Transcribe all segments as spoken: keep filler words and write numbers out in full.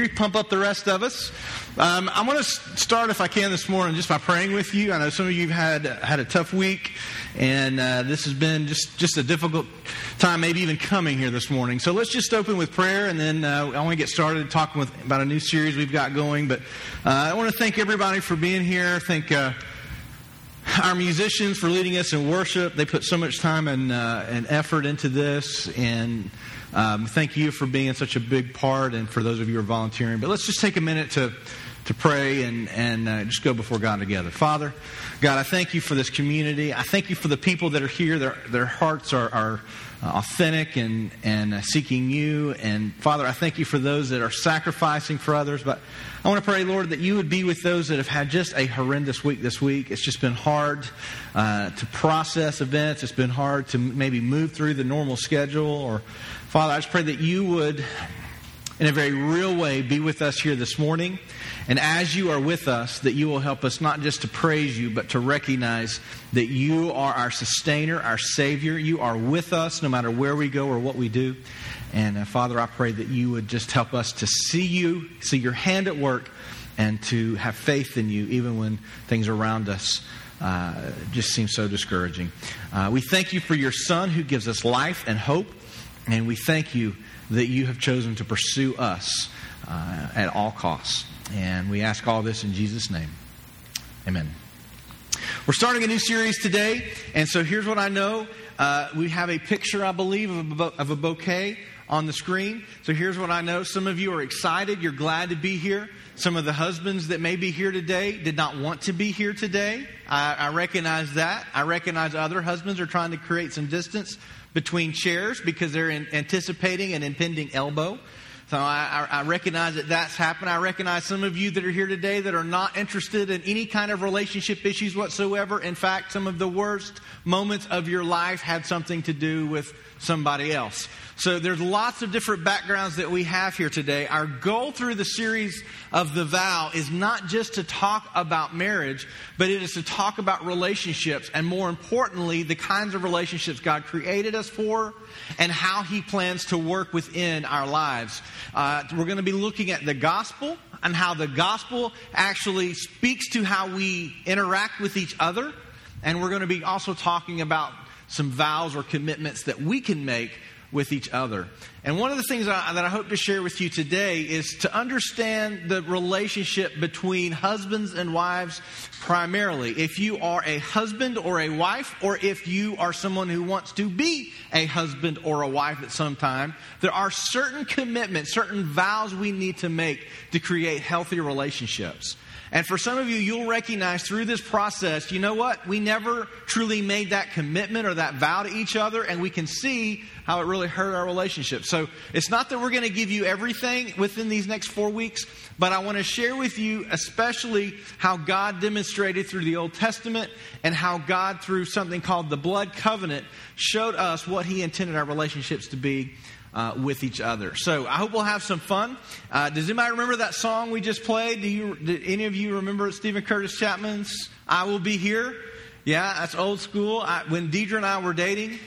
maybe pump up the rest of us. Um, I want to start, if I can, this morning just by praying with you. I know some of you have had had a tough week, and uh, this has been just, just a difficult time, maybe even coming here this morning. So let's just open with prayer, and then uh, I want to get started talking with, about a new series we've got going. But uh, I want to thank everybody for being here. Thank uh, our musicians for leading us in worship. They put so much time and, uh, and effort into this, and um, thank you for being such a big part, and for those of you who are volunteering. But let's just take a minute to to pray and, and uh, just go before God together. Father, God, I thank you for this community. I thank you for the people that are here. Their, their hearts are, are authentic and, and uh, seeking you. And Father, I thank you for those that are sacrificing for others. But I want to pray, Lord, that you would be with those that have had just a horrendous week this week. It's just been hard uh, to process events. It's been hard to maybe move through the normal schedule. Or Father, I just pray that you would, in a very real way, be with us here this morning. And as you are with us, that you will help us not just to praise you, but to recognize that you are our sustainer, our Savior. You are with us no matter where we go or what we do. And uh, Father, I pray that you would just help us to see you, see your hand at work, and to have faith in you even when things around us uh, just seem so discouraging. Uh, we thank you for your Son who gives us life and hope. And we thank you that you have chosen to pursue us uh, at all costs. And we ask all this in Jesus' name. Amen. We're starting a new series today. And so here's what I know. Uh, we have a picture, I believe, of a, of a bouquet on the screen. So here's what I know. Some of you are excited. You're glad to be here. Some of the husbands that may be here today did not want to be here today. I, I recognize that. I recognize other husbands are trying to create some distance between chairs because they're in, anticipating an impending elbow. So I, I recognize that that's happened. I recognize some of you that are here today that are not interested in any kind of relationship issues whatsoever. In fact, some of the worst moments of your life had something to do with somebody else. So there's lots of different backgrounds that we have here today. Our goal through the series of The Vow is not just to talk about marriage, but it is to talk about relationships, and more importantly, the kinds of relationships God created us for and how He plans to work within our lives. Uh, we're going to be looking at the gospel and how the gospel actually speaks to how we interact with each other. And we're going to be also talking about some vows or commitments that we can make with each other. And one of the things that I, that I hope to share with you today is to understand the relationship between husbands and wives primarily. If you are a husband or a wife, or if you are someone who wants to be a husband or a wife at some time, there are certain commitments, certain vows we need to make to create healthy relationships. And for some of you, you'll recognize through this process, you know what? We never truly made that commitment or that vow to each other, and we can see how it really hurt our relationship. So it's not that we're going to give you everything within these next four weeks, but I want to share with you especially how God demonstrated through the Old Testament and how God, through something called the blood covenant, showed us what He intended our relationships to be Uh, with each other. So I hope we'll have some fun. Uh, does anybody remember that song we just played? Do you? Did any of you remember Stephen Curtis Chapman's "I Will Be Here"? Yeah, that's old school. I, when Deidre and I were dating,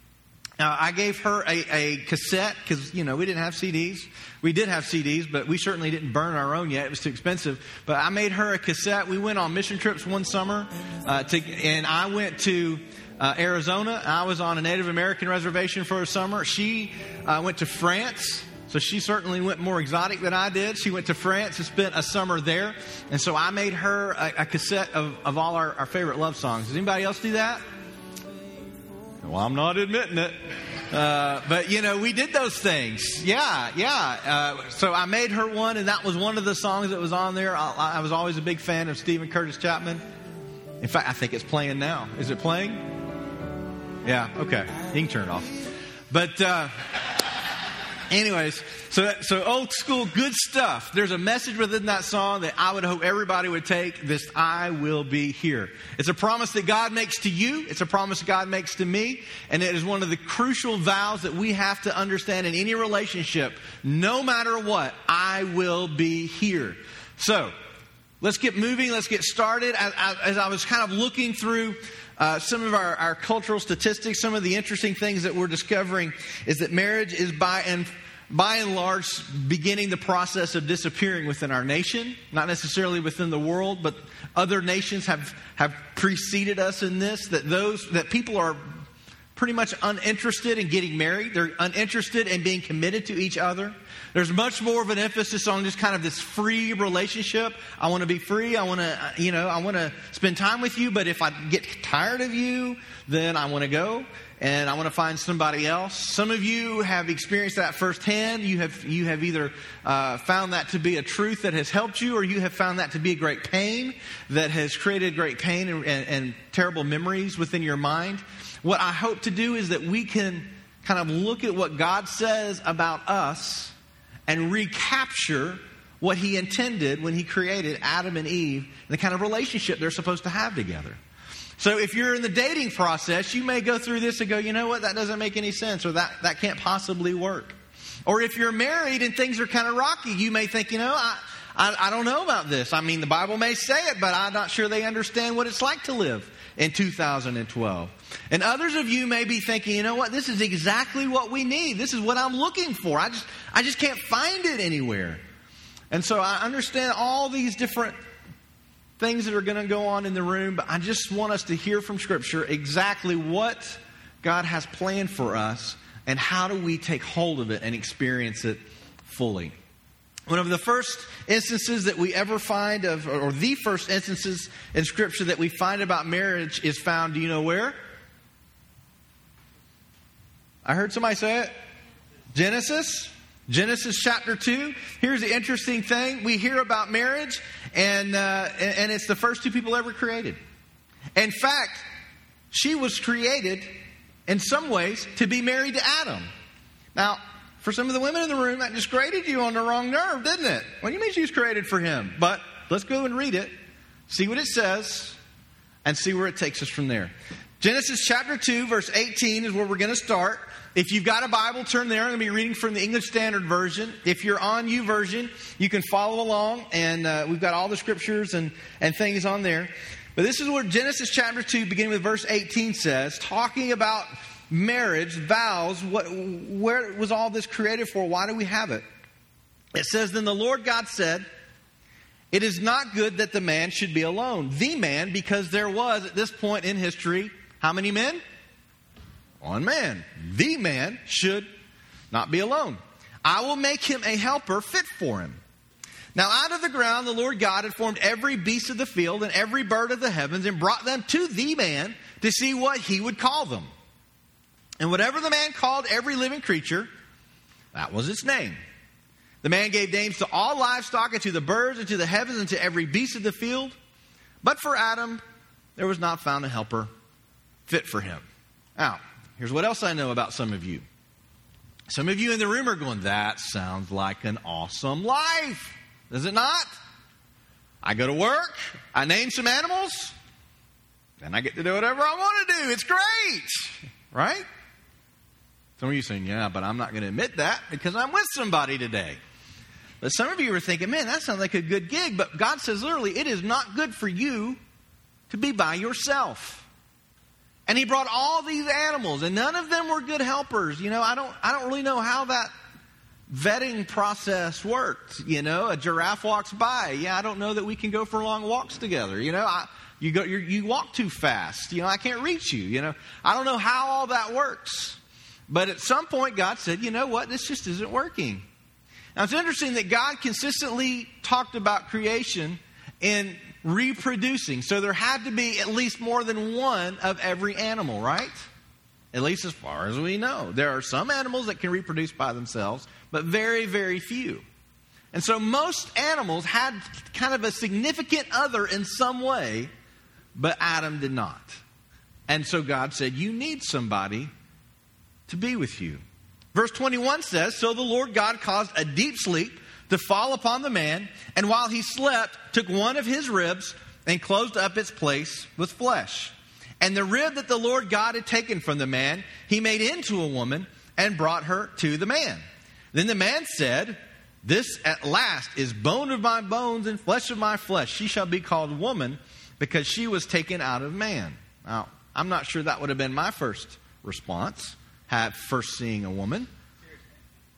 uh, I gave her a, a cassette because, you know, we didn't have C Ds. We did have C Ds, but we certainly didn't burn our own yet. It was too expensive. But I made her a cassette. We went on mission trips one summer, uh, to, and I went to Uh, Arizona. I was on a Native American reservation for a summer. She uh, went to France, so she certainly went more exotic than I did. She went to France and spent a summer there. And so I made her a, a cassette of, of all our, our favorite love songs. Does anybody else do that? Well, I'm not admitting it. Uh, but, you know, we did those things. Yeah, yeah. Uh, so I made her one, and that was one of the songs that was on there. I, I was always a big fan of Stephen Curtis Chapman. In fact, I think it's playing now. Is it playing? Yeah, okay. You can turn it off. But uh, anyways, so so old school good stuff. There's a message within that song that I would hope everybody would take. This "I will be here." It's a promise that God makes to you. It's a promise God makes to me. And it is one of the crucial vows that we have to understand in any relationship. No matter what, I will be here. So let's get moving. Let's get started. As, as I was kind of looking through Uh, some of our, our cultural statistics, some of the interesting things that we're discovering is that marriage is by and by and large, beginning the process of disappearing within our nation, not necessarily within the world, but other nations have, have preceded us in this, that those, that people are pretty much uninterested in getting married. They're uninterested in being committed to each other. There's much more of an emphasis on just kind of this free relationship. I want to be free. I want to, you know, I want to spend time with you, but if I get tired of you, then I want to go. And I want to find somebody else. Some of you have experienced that firsthand. You have you have either uh, found that to be a truth that has helped you, or you have found that to be a great pain that has created great pain and, and, and terrible memories within your mind. What I hope to do is that we can kind of look at what God says about us and recapture what He intended when He created Adam and Eve and the kind of relationship they're supposed to have together. So if you're in the dating process, you may go through this and go, you know what, that doesn't make any sense, or that, that can't possibly work. Or if you're married and things are kind of rocky, you may think, you know, I, I, I don't know about this. I mean, the Bible may say it, but I'm not sure they understand what it's like to live in two thousand twelve. And others of you may be thinking, you know what, this is exactly what we need. This is what I'm looking for. I just, I just can't find it anywhere. And so I understand all these different things that are going to go on in the room, but I just want us to hear from Scripture exactly what God has planned for us and how do we take hold of it and experience it fully. One of the first instances that we ever find of, or the first instances in Scripture that we find about marriage is found, do you know where? I heard somebody say it. Genesis. Genesis chapter two. Here's the interesting thing. We hear about marriage, and, uh, and it's the first two people ever created. In fact, she was created in some ways to be married to Adam. Now, for some of the women in the room, that just grated you on the wrong nerve, didn't it? What do you mean she was created for him? But let's go and read it, see what it says, and see where it takes us from there. Genesis chapter two, verse eighteen is where we're going to start. If you've got a Bible, turn there. I'm going to be reading from the English Standard Version. If you're on YouVersion, you can follow along, and uh, we've got all the scriptures and, and things on there. But this is what Genesis chapter two, beginning with verse eighteen, says, talking about marriage, vows. What, where was all this created for? Why do we have it? It says, then the Lord God said, it is not good that the man should be alone. The man, because there was, at this point in history, how many men? One man. The man should not be alone. I will make him a helper fit for him. Now out of the ground the Lord God had formed every beast of the field and every bird of the heavens and brought them to the man to see what he would call them. And whatever the man called every living creature, that was its name. The man gave names to all livestock and to the birds and to the heavens and to every beast of the field. But for Adam there was not found a helper fit for him. Now, here's what else I know about some of you. Some of you in the room are going, that sounds like an awesome life. Does it not? I go to work, I name some animals, and I get to do whatever I want to do. It's great. Right? Some of you are saying, yeah, but I'm not going to admit that because I'm with somebody today. But some of you are thinking, man, that sounds like a good gig. But God says literally, it is not good for you to be by yourself. And He brought all these animals, and none of them were good helpers. You know, I don't, I don't really know how that vetting process worked. You know, a giraffe walks by. Yeah, I don't know that we can go for long walks together. You know, I, you go, you're, you walk too fast. You know, I can't reach you. You know, I don't know how all that works. But at some point, God said, you know what? This just isn't working. Now, it's interesting that God consistently talked about creation in reproducing. So there had to be at least more than one of every animal, right? At least as far as we know. There are some animals that can reproduce by themselves, but very, very few. And so most animals had kind of a significant other in some way, but Adam did not. And so God said, you need somebody to be with you. Verse twenty-one says, so the Lord God caused a deep sleep to fall upon the man, and while he slept, took one of his ribs and closed up its place with flesh. And the rib that the Lord God had taken from the man, He made into a woman and brought her to the man. Then the man said, this at last is bone of my bones and flesh of my flesh. She shall be called woman because she was taken out of man. Now, I'm not sure that would have been my first response, had first seeing a woman.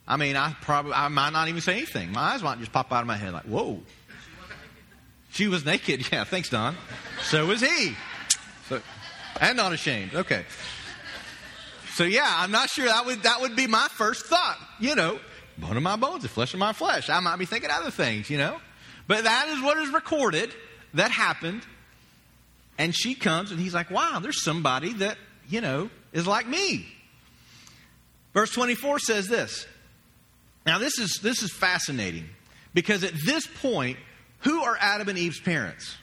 I mean, I probably, I might not even say anything. My eyes might just pop out of my head like, whoa. She was naked. Yeah, thanks, Don. So was he. So, and not ashamed. Okay. So yeah, I'm not sure that would, that would be my first thought. You know, bone of my bones, the flesh of my flesh. I might be thinking other things, you know. But that is what is recorded that happened. And she comes and he's like, wow, there's somebody that, you know, is like me. Verse twenty-four says this. Now this is this is fascinating because at this point, who are Adam and Eve's parents?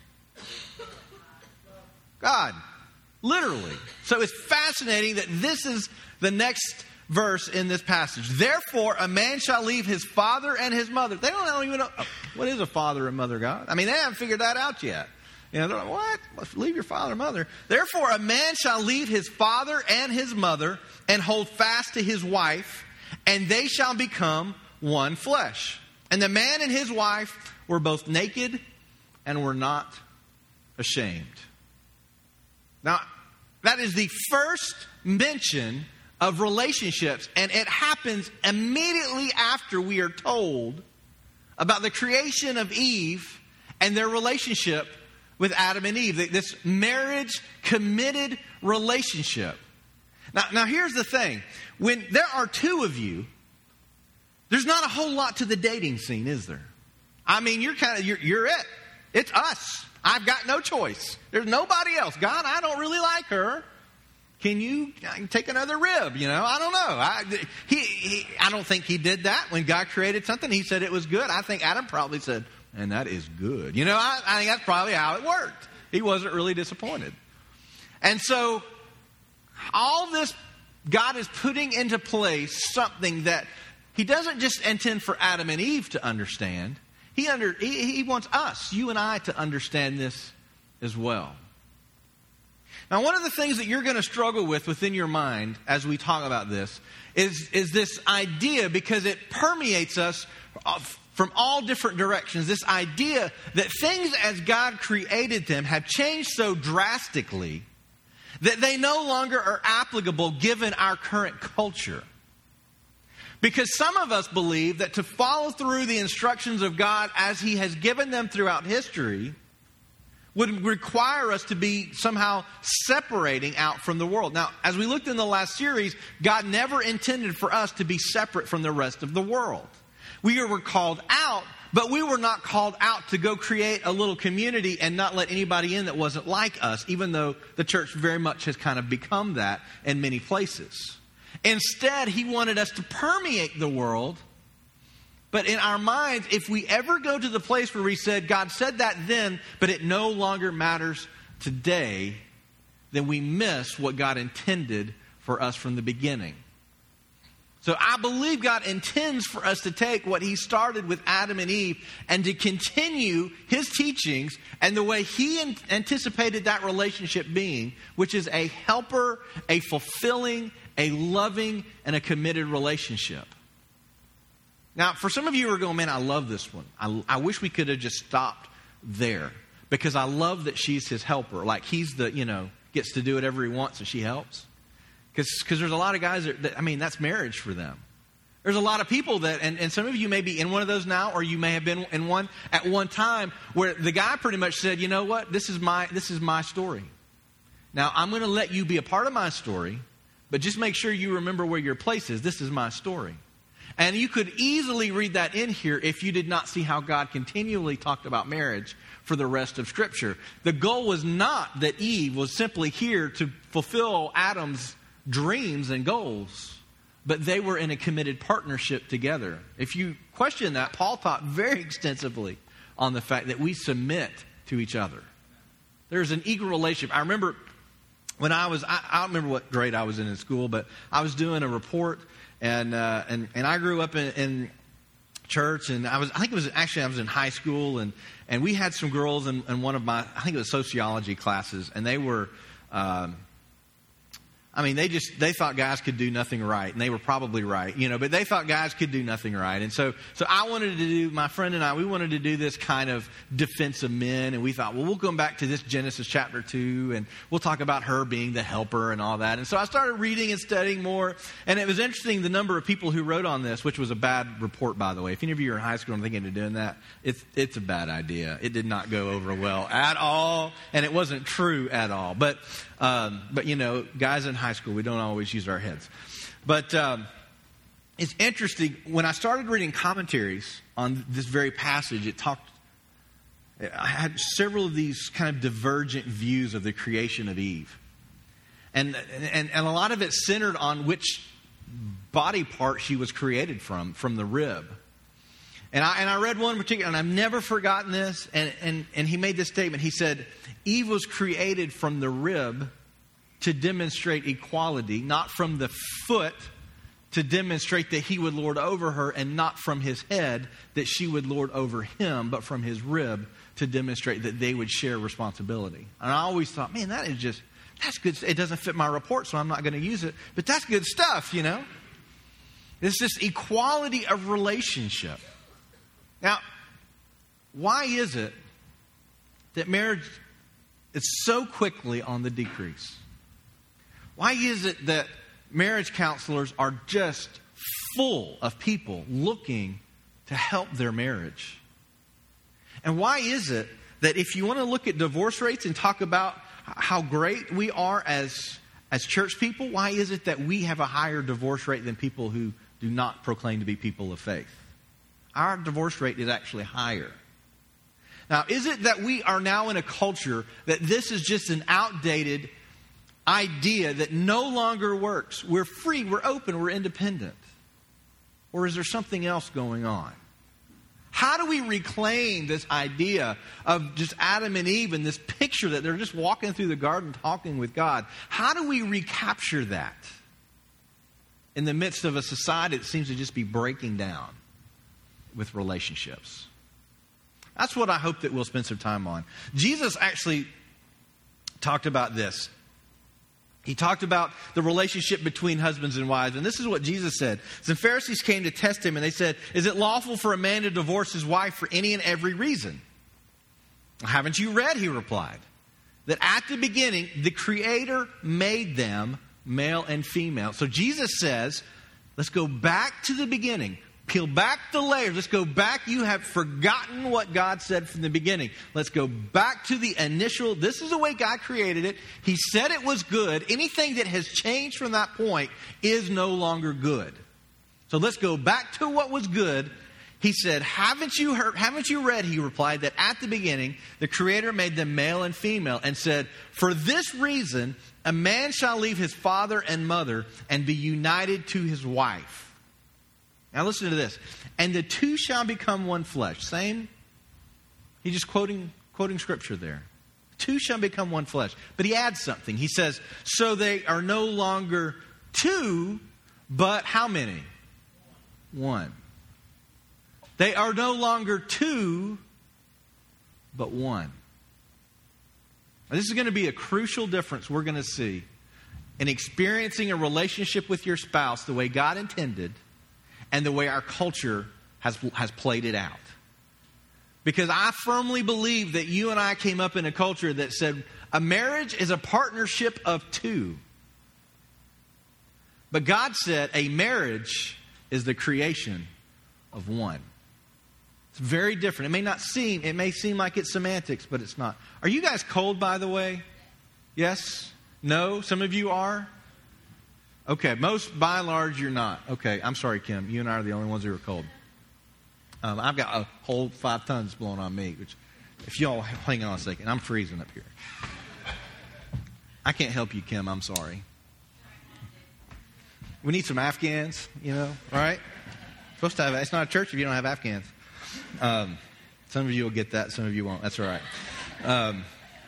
God. Literally. So it's fascinating that this is the next verse in this passage. Therefore, a man shall leave his father and his mother. They don't, they don't even know, oh, what is a father and mother, God? I mean, they haven't figured that out yet. You know, they're like, what? Leave your father and mother. Therefore, a man shall leave his father and his mother and hold fast to his wife, and they shall become one flesh. And the man and his wife were both naked and were not ashamed. Now, that is the first mention of relationships, and it happens immediately after we are told about the creation of Eve and their relationship with Adam and Eve. This marriage committed relationship. Now, now here's the thing. When there are two of you, there's not a whole lot to the dating scene, is there? I mean, you're kind of, you're, you're it. It's us. I've got no choice. There's nobody else. God, I don't really like her. Can you take another rib? You know, I don't know. I, he, he, I don't think he did that. When God created something, he said it was good. I think Adam probably said, and that is good. You know, I, I think that's probably how it worked. He wasn't really disappointed. And so all this, God is putting into place something that he doesn't just intend for Adam and Eve to understand. He, under, he, he wants us, you and I, to understand this as well. Now, one of the things that you're going to struggle with within your mind as we talk about this is, is this idea, because it permeates us from all different directions, this idea that things as God created them have changed so drastically that they no longer are applicable given our current culture. Because some of us believe that to follow through the instructions of God as He has given them throughout history would require us to be somehow separating out from the world. Now, as we looked in the last series, God never intended for us to be separate from the rest of the world. We were called out, but we were not called out to go create a little community and not let anybody in that wasn't like us, even though the church very much has kind of become that in many places. Instead, He wanted us to permeate the world. But in our minds, if we ever go to the place where we said, God said that then, but it no longer matters today, then we miss what God intended for us from the beginning. So I believe God intends for us to take what He started with Adam and Eve and to continue His teachings and the way He anticipated that relationship being, which is a helper, a fulfilling, a loving, and a committed relationship. Now, for some of you who are going, man, I love this one. I, I wish we could have just stopped there because I love that she's his helper. Like he's the, you know, gets to do whatever he wants and she helps. Because there's a lot of guys that, that, I mean, that's marriage for them. There's a lot of people that, and, and some of you may be in one of those now, or you may have been in one at one time where the guy pretty much said, you know what, this is my, this is my story. Now, I'm going to let you be a part of my story, but just make sure you remember where your place is. This is my story. And you could easily read that in here if you did not see how God continually talked about marriage for the rest of Scripture. The goal was not that Eve was simply here to fulfill Adam's dreams and goals, but they were in a committed partnership together. If you question that, Paul taught very extensively on the fact that we submit to each other. There's an equal relationship. I remember when I was, I, I don't remember what grade I was in in school, but I was doing a report. And, uh, and and I grew up in, in church, and I was I think it was actually I was in high school, and, and we had some girls in, in one of my I think it was sociology classes, and they were um, I mean, they just, they thought guys could do nothing right, and they were probably right, you know, but they thought guys could do nothing right. And so, so I wanted to do, my friend and I, we wanted to do this kind of defense of men, and we thought, well, we'll come back to this Genesis chapter two, and we'll talk about her being the helper and all that. And so I started reading and studying more, and it was interesting the number of people who wrote on this, which was a bad report, by the way. If any of you are in high school and thinking of doing that, it's, it's a bad idea. It did not go over well at all, and it wasn't true at all. But, um, but you know, guys in high school, we don't always use our heads. But um, it's interesting. When I started reading commentaries on this very passage, it talked, I had several of these kind of divergent views of the creation of Eve. And, and, and a lot of it centered on which body part she was created from, from the rib. And I, and I read one particular, and I've never forgotten this, and, and, and he made this statement. He said, Eve was created from the rib to demonstrate equality, not from the foot to demonstrate that he would lord over her, and not from his head that she would lord over him, but from his rib to demonstrate that they would share responsibility. And I always thought, man, that is just, that's good. It doesn't fit my report, so I'm not going to use it. But that's good stuff, you know. It's this equality of relationship. Now, why is it that marriage is so quickly on the decrease? Why is it that marriage counselors are just full of people looking to help their marriage? And why is it that if you want to look at divorce rates and talk about how great we are as, as church people, why is it that we have a higher divorce rate than people who do not proclaim to be people of faith? Our divorce rate is actually higher. Now, is it that we are now in a culture that this is just an outdated idea that no longer works? We're free, we're open, we're independent. Or is there something else going on? How do we reclaim this idea of just Adam and Eve and this picture that they're just walking through the garden talking with God? How do we recapture that in the midst of a society that seems to just be breaking down with relationships? That's what I hope that we'll spend some time on. Jesus actually talked about this. He talked about the relationship between husbands and wives. And this is what Jesus said. Some Pharisees came to test him, and they said, is it lawful for a man to divorce his wife for any and every reason? Haven't you read, he replied, that at the beginning, the Creator made them male and female. So Jesus says, let's go back to the beginning. Peel back the layers. Let's go back. You have forgotten what God said from the beginning. Let's go back to the initial. This is the way God created it. He said it was good. Anything that has changed from that point is no longer good. So let's go back to what was good. He said, haven't you heard, haven't you read, he replied, that at the beginning, the Creator made them male and female and said, for this reason, a man shall leave his father and mother and be united to his wife. Now listen to this. And the two shall become one flesh. Same. He's just quoting, quoting scripture there. Two shall become one flesh. But he adds something. He says, so they are no longer two, but how many? One. They are no longer two, but one. Now, this is going to be a crucial difference we're going to see in experiencing a relationship with your spouse the way God intended and the way our culture has, has played it out. Because I firmly believe that you and I came up in a culture that said a marriage is a partnership of two. But God said a marriage is the creation of one. It's very different. It may not seem, it may seem like it's semantics, but it's not. Are you guys cold, by the way? Yes? No? Some of you are? Okay, most, by and large, you're not. Okay, I'm sorry, Kim. You and I are the only ones who are cold. Um, I've got a whole five tons blowing on me, which, if y'all hang on a second, I'm freezing up here. I can't help you, Kim. I'm sorry. We need some Afghans, you know, right? Supposed to have, it's not a church if you don't have Afghans. Um, some of you will get that, some of you won't. That's all right. Um,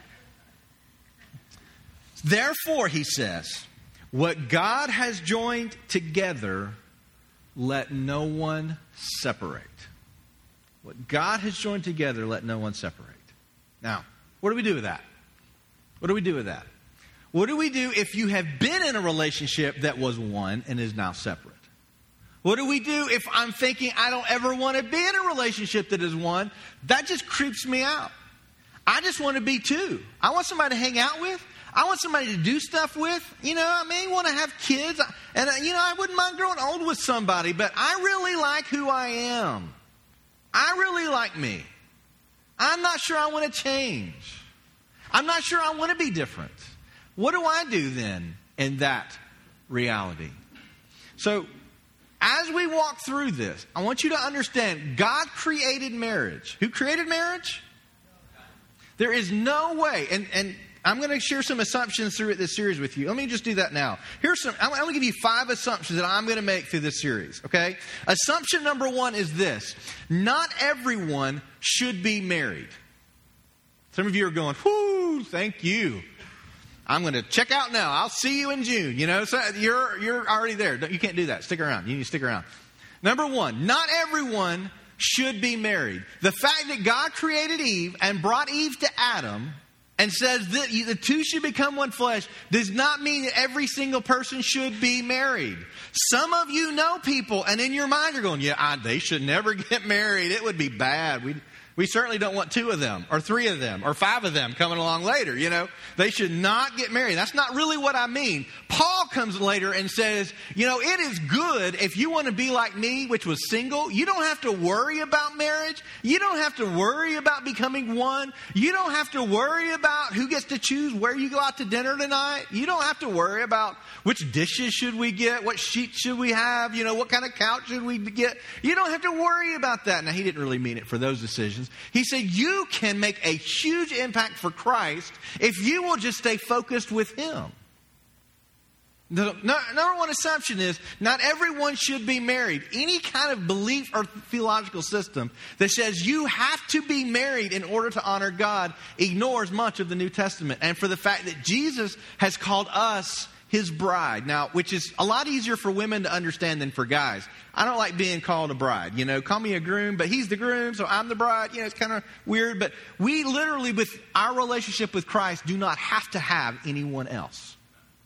Therefore, he says, what God has joined together, let no one separate. What God has joined together, let no one separate. Now, what do we do with that? What do we do with that? What do we do if you have been in a relationship that was one and is now separate? What do we do if I'm thinking I don't ever want to be in a relationship that is one? That just creeps me out. I just want to be two. I want somebody to hang out with. I want somebody to do stuff with. You know, I may want to have kids. And, you know, I wouldn't mind growing old with somebody, but I really like who I am. I really like me. I'm not sure I want to change. I'm not sure I want to be different. What do I do then in that reality? So, as we walk through this, I want you to understand God created marriage. Who created marriage? There is no way, and, and I'm going to share some assumptions through this series with you. Let me just do that now. Here's some, I'm going to give you five assumptions that I'm going to make through this series, okay? Assumption number one is this. Not everyone should be married. Some of you are going, whoo, thank you. I'm going to check out now. I'll see you in June. You know, so you're you're already there. You can't do that. Stick around. You need to stick around. Number one, not everyone should be married. The fact that God created Eve and brought Eve to Adam and says that the two should become one flesh does not mean that every single person should be married. Some of you know people, and in your mind you're going, yeah, I, they should never get married. It would be bad. We'd We certainly don't want two of them or three of them or five of them coming along later, you know. They should not get married. That's not really what I mean. Paul comes later and says, you know, it is good if you want to be like me, which was single. You don't have to worry about marriage. You don't have to worry about becoming one. You don't have to worry about who gets to choose where you go out to dinner tonight. You don't have to worry about which dishes should we get, what sheets should we have, you know, what kind of couch should we get. You don't have to worry about that. Now, he didn't really mean it for those decisions. He said you can make a huge impact for Christ if you will just stay focused with Him. The number one assumption is not everyone should be married. Any kind of belief or theological system that says you have to be married in order to honor God ignores much of the New Testament. And for the fact that Jesus has called us His bride. Now, which is a lot easier for women to understand than for guys. I don't like being called a bride. You know, call me a groom, but he's the groom, so I'm the bride. You know, it's kind of weird. But we literally, with our relationship with Christ, do not have to have anyone else.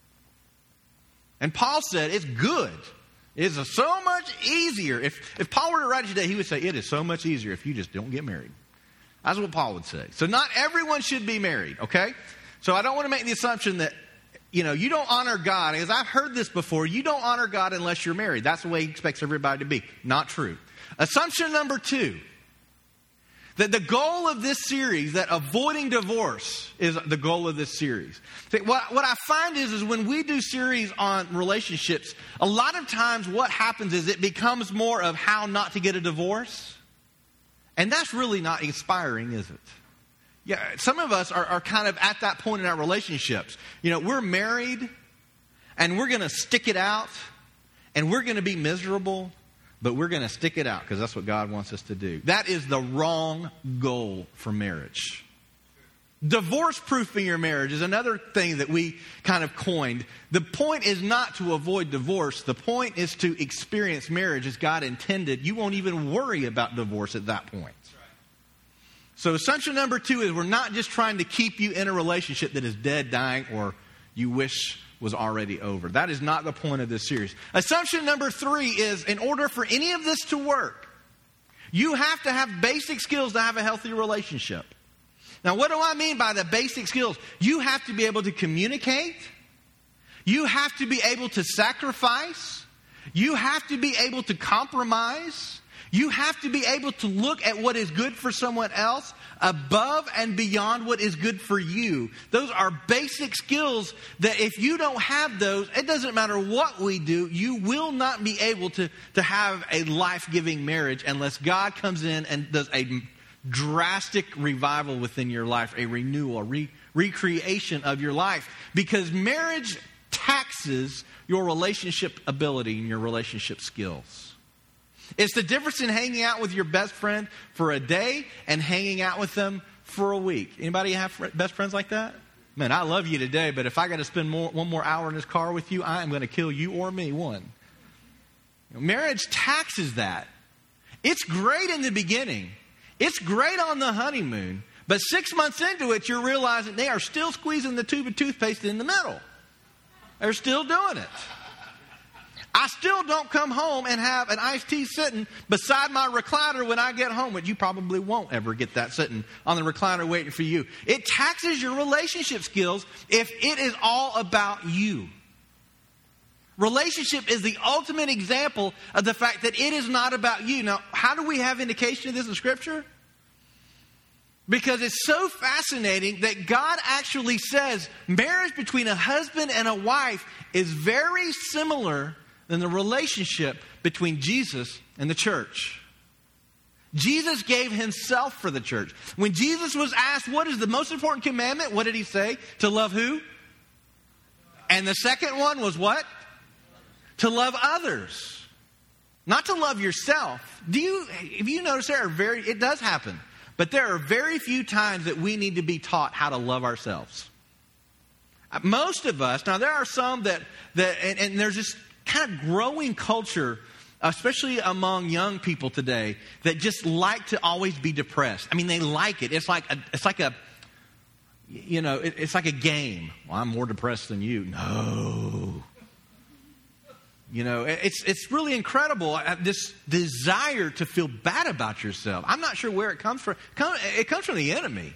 And Paul said it's good. It's so much easier. If, if Paul were to write it today, he would say it is so much easier if you just don't get married. That's what Paul would say. So not everyone should be married, okay? So I don't want to make the assumption that, you know, you don't honor God. Because I've heard this before. You don't honor God unless you're married. That's the way He expects everybody to be. Not true. Assumption number two. That the goal of this series, that avoiding divorce is the goal of this series. What, what I find is, is when we do series on relationships, a lot of times what happens is it becomes more of how not to get a divorce. And that's really not inspiring, is it? Yeah, some of us are, are kind of at that point in our relationships. You know, we're married and we're going to stick it out and we're going to be miserable, but we're going to stick it out because that's what God wants us to do. That is the wrong goal for marriage. Divorce-proofing your marriage is another thing that we kind of coined. The point is not to avoid divorce. The point is to experience marriage as God intended. You won't even worry about divorce at that point. So assumption number two is we're not just trying to keep you in a relationship that is dead, dying, or you wish was already over. That is not the point of this series. Assumption number three is in order for any of this to work, you have to have basic skills to have a healthy relationship. Now, what do I mean by the basic skills? You have to be able to communicate. You have to be able to sacrifice. You have to be able to compromise. You have to be able to look at what is good for someone else above and beyond what is good for you. Those are basic skills that if you don't have those, it doesn't matter what we do, you will not be able to, to have a life-giving marriage unless God comes in and does a drastic revival within your life, a renewal, a re- recreation of your life. Because marriage taxes your relationship ability and your relationship skills. It's the difference in hanging out with your best friend for a day and hanging out with them for a week. Anybody have fr- best friends like that? Man, I love you today, but if I got to spend more, one more hour in this car with you, I am going to kill you or me, one. You know, marriage taxes that. It's great in the beginning. It's great on the honeymoon, But six months into it, you're realizing they are still squeezing the tube of toothpaste in the middle. They're still doing it. I still don't come home and have an iced tea sitting beside my recliner when I get home, but you probably won't ever get that sitting on the recliner waiting for you. It taxes your relationship skills if it is all about you. Relationship is the ultimate example of the fact that it is not about you. Now, how do we have indication of this in Scripture? Because it's so fascinating that God actually says marriage between a husband and a wife is very similar than the relationship between Jesus and the church. Jesus gave himself for the church. When Jesus was asked what is the most important commandment, what did he say? To love who? And the second one was what? To love others. Not to love yourself. Do you, if you notice, there are very, it does happen. But there are very few times that we need to be taught how to love ourselves. Most of us, now there are some that, that and, and there's this kind of growing culture, especially among young people today, that just like to always be depressed. I mean, they like it. It's like a, it's like a, you know, it, it's like a game. Well, I'm more depressed than you. No. You know, it's it's really incredible, this desire to feel bad about yourself. I'm not sure where it comes from. It comes from the enemy.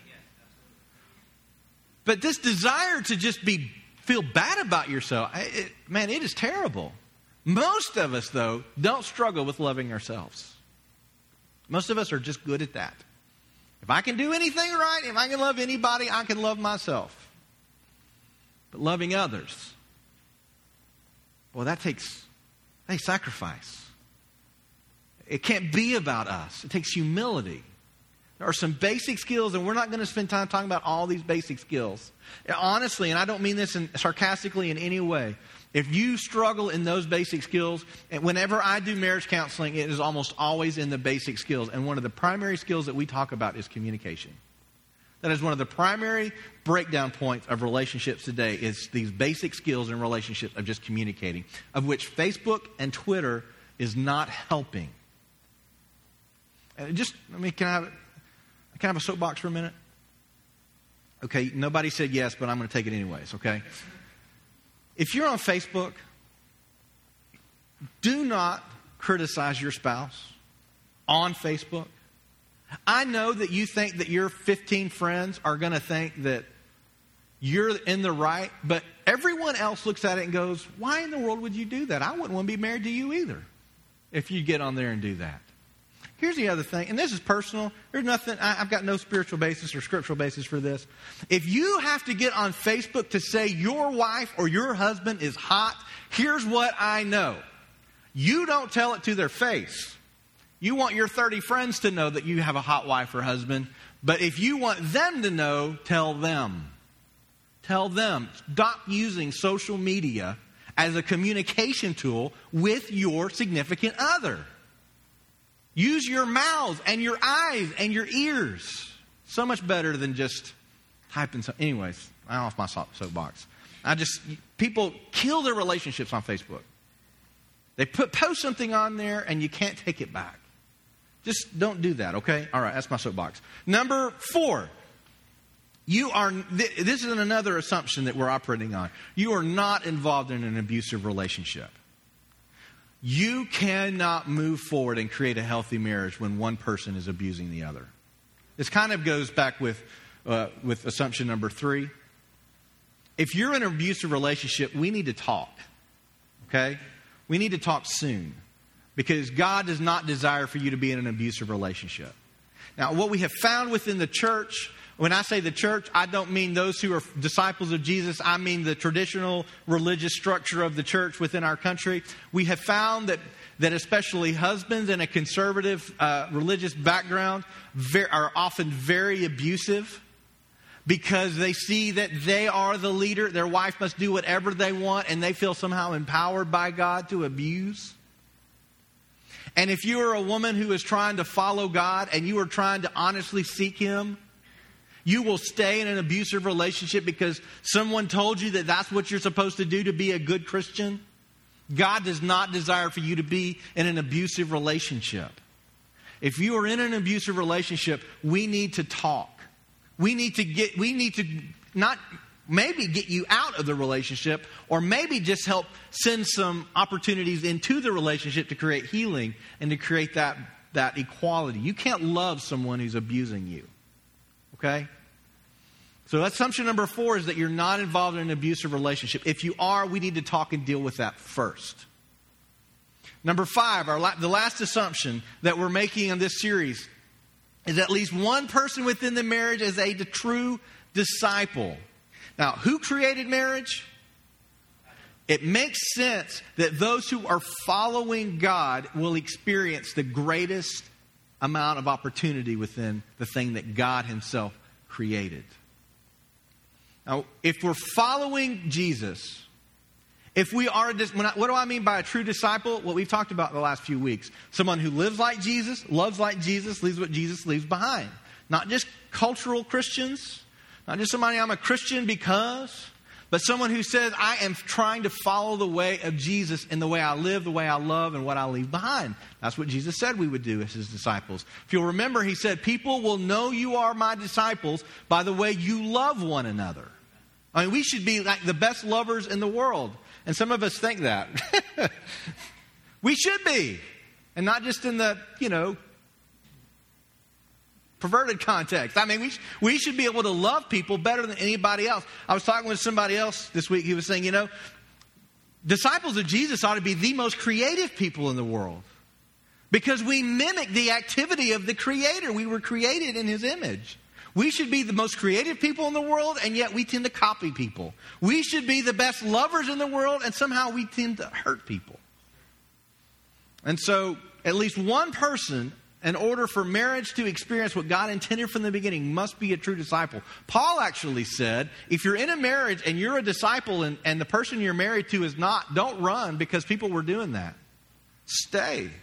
But this desire to just be feel bad about yourself, it, man, it is terrible. Most of us, though, don't struggle with loving ourselves. Most of us are just good at that. If I can do anything right, if I can love anybody, I can love myself. But loving others, well, that takes, that takes sacrifice. It can't be about us. It takes humility. There are some basic skills, and we're not going to spend time talking about all these basic skills. Honestly, and I don't mean this in, sarcastically in any way, if you struggle in those basic skills, and whenever I do marriage counseling, it is almost always in the basic skills. And one of the primary skills that we talk about is communication. That is one of the primary breakdown points of relationships today, is these basic skills in relationships of just communicating, of which Facebook and Twitter is not helping. And just, I mean, can I have, can I have a soapbox for a minute? Okay, nobody said yes, but I'm going to take it anyways, okay? If you're on Facebook, do not criticize your spouse on Facebook. I know that you think that your fifteen friends are going to think that you're in the right, but everyone else looks at it and goes, why in the world would you do that? I wouldn't want to be married to you either if you get on there and do that. Here's the other thing, and this is personal. There's nothing, I, I've got no spiritual basis or scriptural basis for this. If you have to get on Facebook to say your wife or your husband is hot, here's what I know. You don't tell it to their face. You want your thirty friends to know that you have a hot wife or husband. But if you want them to know, tell them. Tell them. Stop using social media as a communication tool with your significant other. Use your mouth and your eyes and your ears. So much better than just typing something. Anyways, I'm off my soapbox. I just, people kill their relationships on Facebook. They put post something on there and you can't take it back. Just don't do that, okay? All right, that's my soapbox. Number four. You are, this is another assumption that we're operating on. You are not involved in an abusive relationship. You cannot move forward and create a healthy marriage when one person is abusing the other. This kind of goes back with, uh, with assumption number three. If you're in an abusive relationship, we need to talk, okay? We need to talk soon, because God does not desire for you to be in an abusive relationship. Now, what we have found within the church, when I say the church, I don't mean those who are disciples of Jesus. I mean the traditional religious structure of the church within our country. We have found that, that especially husbands in a conservative uh, religious background very, are often very abusive because they see that they are the leader. Their wife must do whatever they want, and they feel somehow empowered by God to abuse. And if you are a woman who is trying to follow God and you are trying to honestly seek Him, you will stay in an abusive relationship because someone told you that that's what you're supposed to do to be a good Christian. God does not desire for you to be in an abusive relationship. If you are in an abusive relationship, we need to talk. We need to get, we need to not maybe get you out of the relationship, or maybe just help send some opportunities into the relationship to create healing and to create that, that equality. You can't love someone who's abusing you. Okay? So assumption number four is that you're not involved in an abusive relationship. If you are, we need to talk and deal with that first. Number five, our la- the last assumption that we're making in this series is at least one person within the marriage is a true disciple. Now, who created marriage? It makes sense that those who are following God will experience the greatest amount of opportunity within the thing that God Himself created. Now, if we're following Jesus, if we are, what do I mean by a true disciple? What we've talked about in the last few weeks. Someone who lives like Jesus, loves like Jesus, leaves what Jesus leaves behind. Not just cultural Christians, not just somebody I'm a Christian because, but someone who says I am trying to follow the way of Jesus in the way I live, the way I love, and what I leave behind. That's what Jesus said we would do as His disciples. If you'll remember, He said, people will know you are my disciples by the way you love one another. I mean, we should be like the best lovers in the world. And some of us think that. We should be. And not just in the, you know, perverted context. I mean, we, sh- we should be able to love people better than anybody else. I was talking with somebody else this week. He was saying, you know, disciples of Jesus ought to be the most creative people in the world. Because we mimic the activity of the Creator. We were created in His image. We should be the most creative people in the world, and yet we tend to copy people. We should be the best lovers in the world, and somehow we tend to hurt people. And so, at least one person, in order for marriage to experience what God intended from the beginning, must be a true disciple. Paul actually said, if you're in a marriage and you're a disciple and, and the person you're married to is not, don't run because people were doing that. Stay.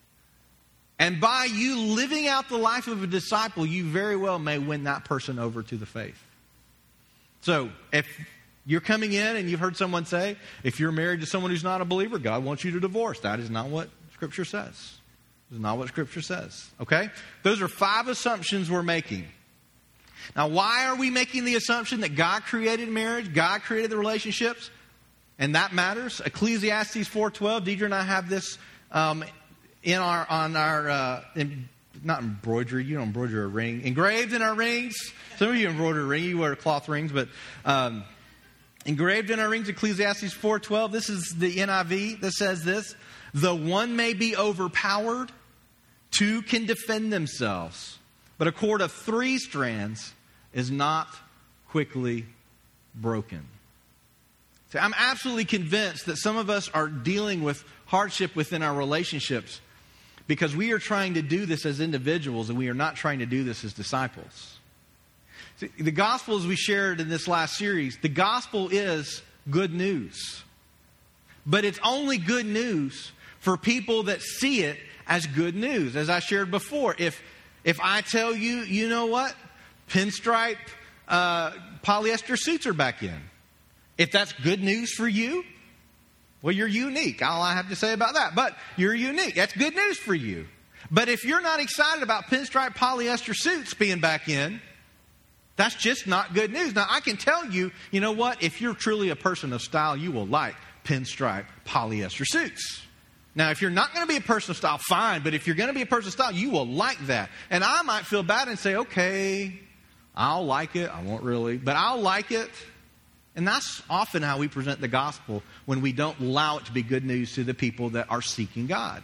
And by you living out the life of a disciple, you very well may win that person over to the faith. So, if you're coming in and you've heard someone say, if you're married to someone who's not a believer, God wants you to divorce. That is not what Scripture says. This is not what Scripture says. Okay? Those are five assumptions we're making. Now, why are we making the assumption that God created marriage? God created the relationships? And that matters. Ecclesiastes four twelve. Deidre and I have this um, in our on our uh, in, not embroidery. You don't embroider a ring. Engraved in our rings. Some of you embroider a ring. You wear cloth rings, but um, engraved in our rings. Ecclesiastes four twelve. This is the N I V that says this: "Though one may be overpowered, two can defend themselves. But a cord of three strands is not quickly broken." So I'm absolutely convinced that some of us are dealing with hardship within our relationships because we are trying to do this as individuals and we are not trying to do this as disciples. See, the gospel, as we shared in this last series, the gospel is good news. But it's only good news for people that see it as good news. As I shared before, if if I tell you, you know what, pinstripe uh, polyester suits are back in. If that's good news for you, well, you're unique. All I have to say about that. But you're unique. That's good news for you. But if you're not excited about pinstripe polyester suits being back in, that's just not good news. Now, I can tell you, you know what? If you're truly a person of style, you will like pinstripe polyester suits. Now, if you're not going to be a person of style, fine. But if you're going to be a person of style, you will like that. And I might feel bad and say, okay, I'll like it. I won't really, but I'll like it. And that's often how we present the gospel when we don't allow it to be good news to the people that are seeking God.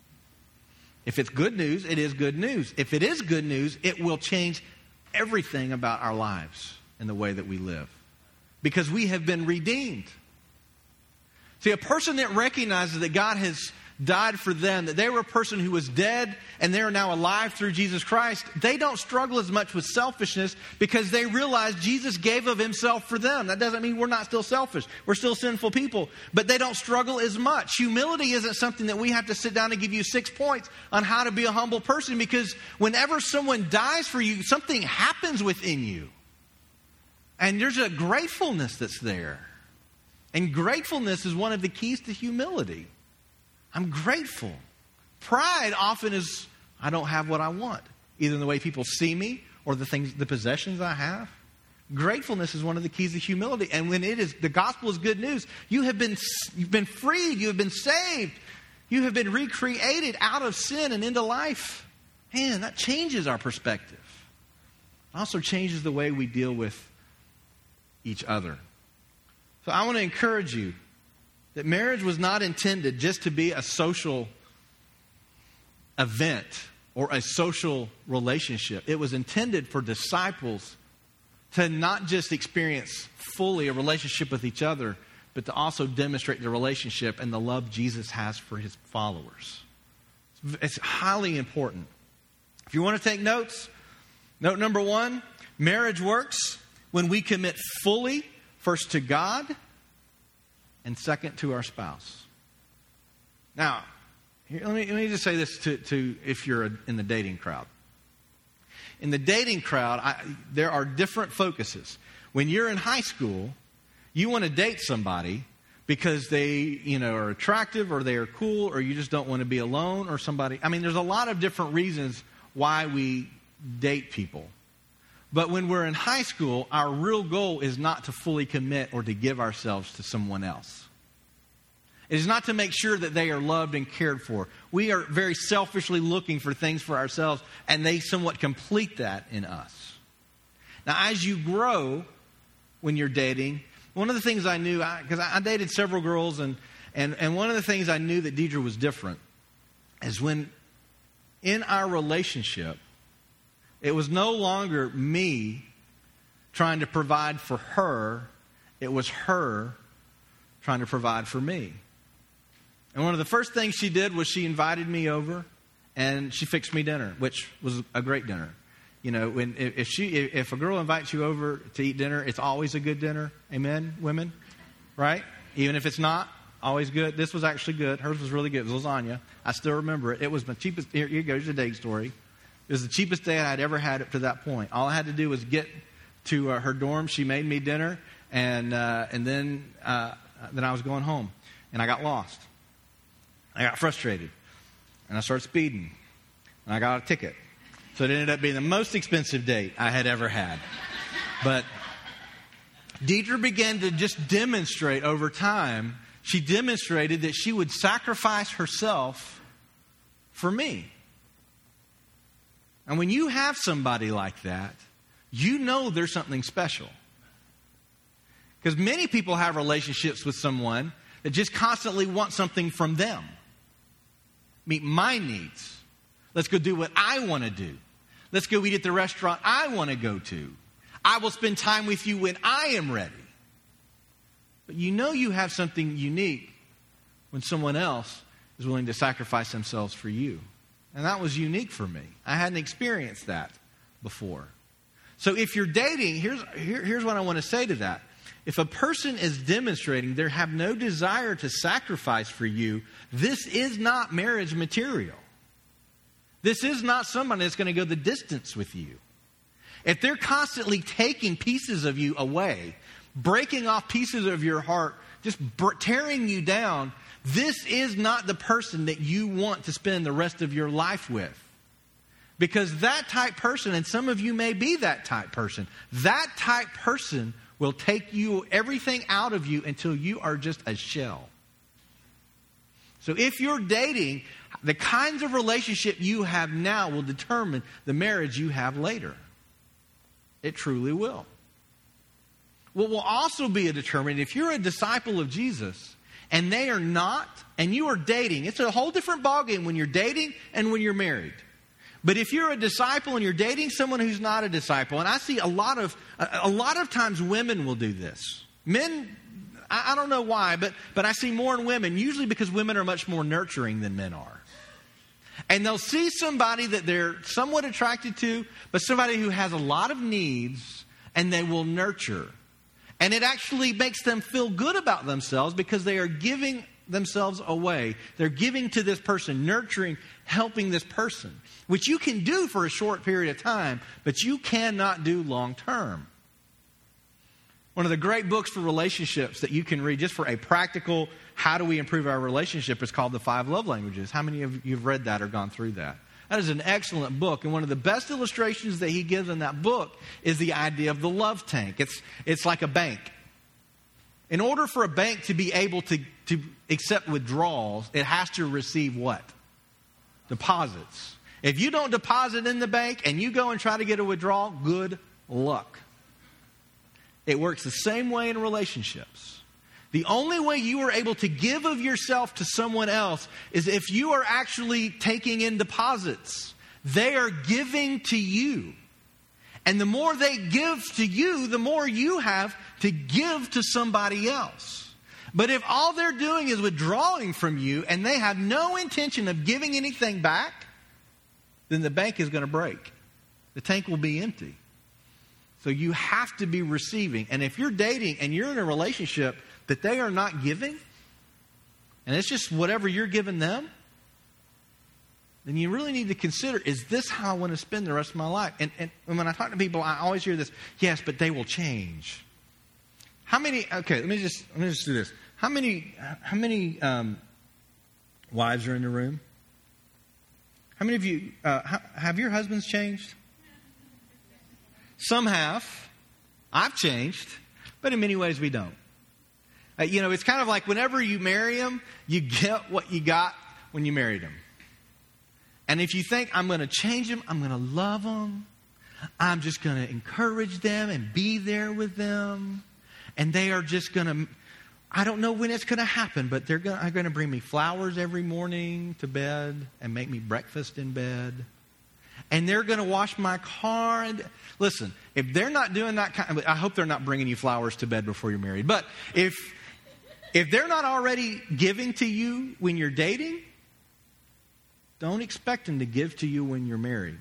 If it's good news, it is good news. If it is good news, it will change everything about our lives and the way that we live. Because we have been redeemed. See, a person that recognizes that God has died for them, that they were a person who was dead and they are now alive through Jesus Christ, they don't struggle as much with selfishness because they realize Jesus gave of Himself for them. That doesn't mean we're not still selfish. We're still sinful people, but they don't struggle as much. Humility isn't something that we have to sit down and give you six points on how to be a humble person, because whenever someone dies for you, something happens within you. And there's a gratefulness that's there. And gratefulness is one of the keys to humility. I'm grateful. Pride often is, I don't have what I want, either in the way people see me or the things, the possessions I have. Gratefulness is one of the keys to humility. And when it is, the gospel is good news. You have been, you've been freed. You have been saved. You have been recreated out of sin and into life. Man, that changes our perspective. It also changes the way we deal with each other. So I want to encourage you that marriage was not intended just to be a social event or a social relationship. It was intended for disciples to not just experience fully a relationship with each other, but to also demonstrate the relationship and the love Jesus has for his followers. It's highly important. If you want to take notes, note number one, marriage works when we commit fully, first to God, and second to our spouse. Now, here, let me, let me just say this to, to if you're a, in the dating crowd. In the dating crowd, I, there are different focuses. When you're in high school, you want to date somebody because they, you know, are attractive or they are cool, or you just don't want to be alone, or somebody. I mean, there's a lot of different reasons why we date people. But when we're in high school, our real goal is not to fully commit or to give ourselves to someone else. It is not to make sure that they are loved and cared for. We are very selfishly looking for things for ourselves, and they somewhat complete that in us. Now, as you grow when you're dating, one of the things I knew, because I, I dated several girls, and, and, and one of the things I knew that Deidre was different is when in our relationship, it was no longer me trying to provide for her. It was her trying to provide for me. And one of the first things she did was she invited me over and she fixed me dinner, which was a great dinner. You know, when if she if a girl invites you over to eat dinner, it's always a good dinner. Amen, women? Right? Even if it's not, always good. This was actually good. Hers was really good. It was lasagna. I still remember it. It was my cheapest. Here, here goes your date story. It was the cheapest date I'd ever had up to that point. All I had to do was get to uh, her dorm. She made me dinner, and uh, and then uh, then I was going home, and I got lost. I got frustrated, and I started speeding, and I got a ticket. So it ended up being the most expensive date I had ever had. But Deidre began to just demonstrate over time. She demonstrated that she would sacrifice herself for me. And when you have somebody like that, you know there's something special. Because many people have relationships with someone that just constantly want something from them. Meet my needs. Let's go do what I want to do. Let's go eat at the restaurant I want to go to. I will spend time with you when I am ready. But you know you have something unique when someone else is willing to sacrifice themselves for you. And that was unique for me. I hadn't experienced that before. So if you're dating, here's, here, here's what I want to say to that. If a person is demonstrating they have no desire to sacrifice for you, this is not marriage material. This is not someone that's going to go the distance with you. If they're constantly taking pieces of you away, breaking off pieces of your heart, just tearing you down, this is not the person that you want to spend the rest of your life with. Because that type person, and some of you may be that type person, that type person will take you everything out of you until you are just a shell. So if you're dating, the kinds of relationship you have now will determine the marriage you have later. It truly will. What will also be a determinant, if you're a disciple of Jesus and they are not, and you are dating, it's a whole different ballgame when you're dating and when you're married. But if you're a disciple and you're dating someone who's not a disciple, and I see a lot of a, a lot of times women will do this. Men, I, I don't know why, but but I see more in women, usually because women are much more nurturing than men are. And they'll see somebody that they're somewhat attracted to, but somebody who has a lot of needs, and they will nurture. And it actually makes them feel good about themselves because they are giving themselves away. They're giving to this person, nurturing, helping this person, which you can do for a short period of time, but you cannot do long term. One of the great books for relationships that you can read just for a practical, how do we improve our relationship, is called The Five Love Languages. How many of you have read that or gone through that? That is an excellent book. And one of the best illustrations that he gives in that book is the idea of the love tank. It's, it's like a bank. In order for a bank to be able to, to accept withdrawals, it has to receive what? Deposits. If you don't deposit in the bank and you go and try to get a withdrawal, good luck. It works the same way in relationships. The only way you are able to give of yourself to someone else is if you are actually taking in deposits. They are giving to you. And the more they give to you, the more you have to give to somebody else. But if all they're doing is withdrawing from you and they have no intention of giving anything back, then the bank is going to break. The tank will be empty. So you have to be receiving. And if you're dating and you're in a relationship that they are not giving, and it's just whatever you're giving them, then you really need to consider, is this how I want to spend the rest of my life? And, and when I talk to people, I always hear this, yes, but they will change. How many, okay, let me just, let me just do this. How many, how many um, wives are in the room? How many of you, uh, have your husbands changed? Some have. I've changed. But in many ways we don't. Uh, you know, it's kind of like whenever you marry them, you get what you got when you married them. And if you think, I'm going to change them, I'm going to love them, I'm just going to encourage them and be there with them, and they are just going to, I don't know when it's going to happen, but they're going, are going to bring me flowers every morning to bed and make me breakfast in bed. And they're going to wash my car. And listen, if they're not doing that kind of, I hope they're not bringing you flowers to bed before you're married. But if if they're not already giving to you when you're dating, don't expect them to give to you when you're married.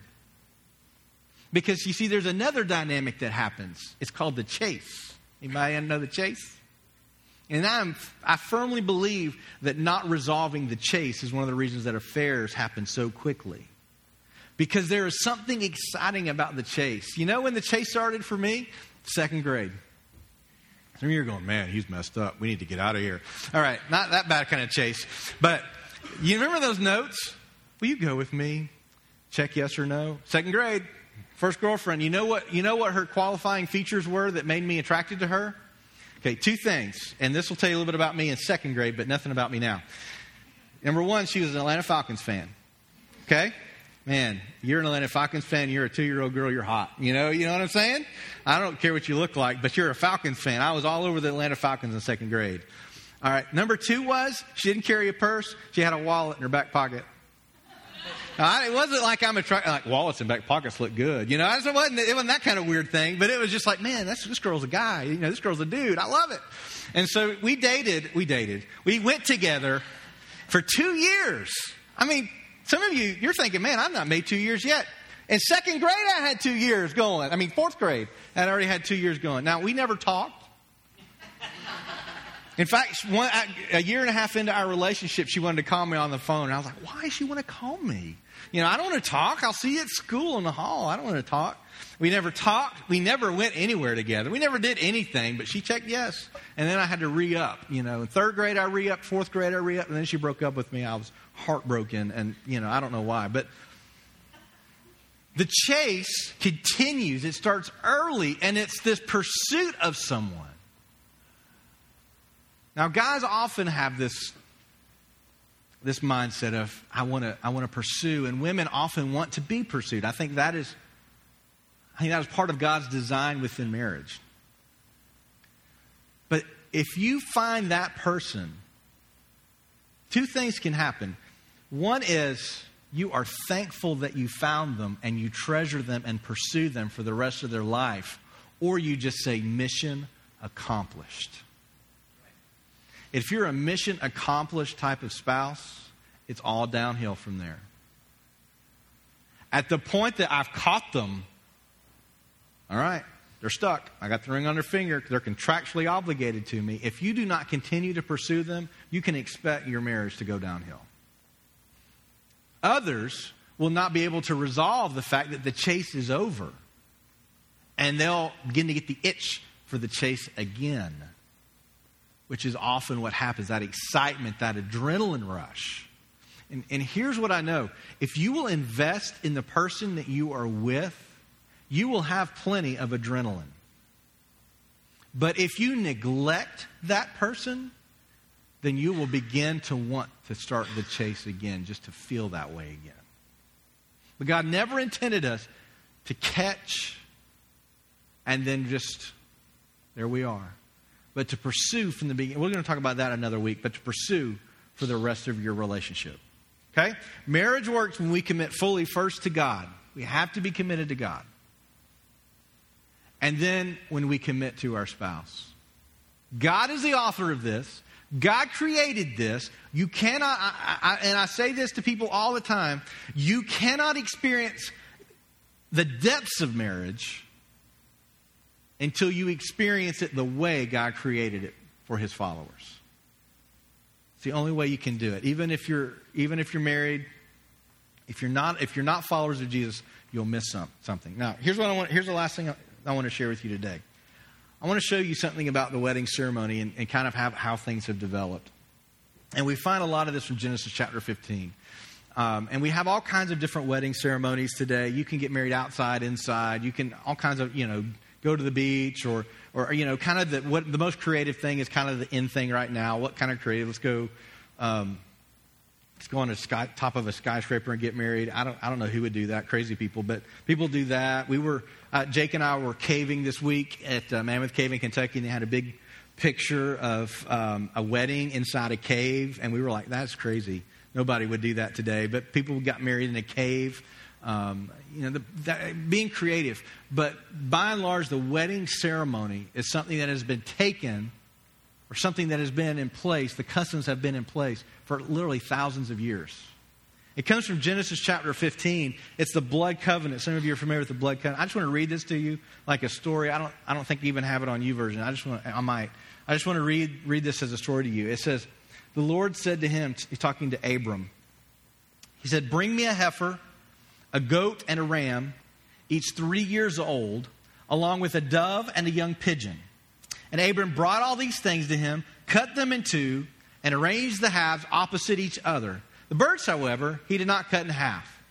Because you see, there's another dynamic that happens. It's called the chase. Anybody know the chase? And I'm, I firmly believe that not resolving the chase is one of the reasons that affairs happen so quickly. Because there is something exciting about the chase. You know when the chase started for me? Second grade. Some of you are going, man, he's messed up. We need to get out of here. All right, not that bad kind of chase. But you remember those notes? Will you go with me? Check yes or no. Second grade, first girlfriend. You know what? You know what her qualifying features were that made me attracted to her? Okay, two things. And this will tell you a little bit about me in second grade, but nothing about me now. Number one, she was an Atlanta Falcons fan. Okay? Man, you're an Atlanta Falcons fan, you're a two-year-old girl, you're hot. You know, you know what I'm saying? I don't care what you look like, but you're a Falcons fan. I was all over the Atlanta Falcons in second grade. All right, number two was, she didn't carry a purse. She had a wallet in her back pocket. Now, it wasn't like I'm attracted, like wallets and back pockets look good. You know, it wasn't, it wasn't that kind of weird thing, but it was just like, man, that's, this girl's a guy. You know, this girl's a dude. I love it. And so we dated, we dated. We went together for two years. I mean, some of you, you're thinking, man, I've not made two years yet. In second grade, I had two years going. I mean, fourth grade, I'd already had two years going. Now, we never talked. In fact, one, a year and a half into our relationship, she wanted to call me on the phone. And I was like, why does she want to call me? You know, I don't want to talk. I'll see you at school in the hall. I don't want to talk. We never talked. We never went anywhere together. We never did anything, but she checked yes. And then I had to re-up. You know, in third grade, I re-upped. Fourth grade, I re-upped. And then she broke up with me. I was heartbroken. And, you know, I don't know why. But the chase continues. It starts early, and it's this pursuit of someone. Now, guys often have this, this mindset of, I want to I want to pursue, and women often want to be pursued. I think that is, I think that is part of God's design within marriage. But if you find that person, two things can happen. One is you are thankful that you found them and you treasure them and pursue them for the rest of their life, or you just say, mission accomplished. If you're a mission accomplished type of spouse, it's all downhill from there. At the point that I've caught them, all right, they're stuck. I got the ring on their finger. They're contractually obligated to me. If you do not continue to pursue them, you can expect your marriage to go downhill. Others will not be able to resolve the fact that the chase is over. And they'll begin to get the itch for the chase again, which is often what happens, that excitement, that adrenaline rush. And, and here's what I know. If you will invest in the person that you are with, you will have plenty of adrenaline. But if you neglect that person, then you will begin to want to start the chase again, just to feel that way again. But God never intended us to catch and then just, there we are. But to pursue from the beginning. We're going to talk about that another week, but to pursue for the rest of your relationship. Okay? Marriage works when we commit fully first to God. We have to be committed to God. And then when we commit to our spouse. God is the author of this. God created this. You cannot, I, I, and I say this to people all the time, you cannot experience the depths of marriage until you experience it the way God created it for His followers. It's the only way you can do it. Even if you're, even if you're married, if you're not, if you're not followers of Jesus, you'll miss some, something. Now, here's what I want. Here's the last thing I, I want to share with you today. I want to show you something about the wedding ceremony and, and kind of how, how things have developed. And we find a lot of this from Genesis chapter fifteen. Um, and we have all kinds of different wedding ceremonies today. You can get married outside, inside. You can all kinds of, you know, go to the beach or, or you know, kind of the, what the most creative thing is kind of the in thing right now. What kind of creative? Let's go, um, let's go on a sky, top of a skyscraper and get married. I don't, I don't know who would do that. Crazy people, but people do that. We were, uh, Jake and I were caving this week at uh, Mammoth Cave in Kentucky, and they had a big picture of um, a wedding inside a cave, and we were like, that's crazy. Nobody would do that today, but people got married in a cave. Um, you know, the, that, being creative. But by and large, the wedding ceremony is something that has been taken, or something that has been in place. The customs have been in place for literally thousands of years. It comes from Genesis chapter fifteen. It's the blood covenant. Some of you are familiar with the blood covenant. I just want to read this to you like a story. I don't. I don't think you even have it on YouVersion. I just want. I might. I just want to read read this as a story to you. It says, "The Lord said to him," he's talking to Abram. He said, "Bring me a heifer, a goat, and a ram, each three years old, along with a dove and a young pigeon." And Abram brought all these things to him, cut them in two, and arranged the halves opposite each other. The birds, however, he did not cut in half.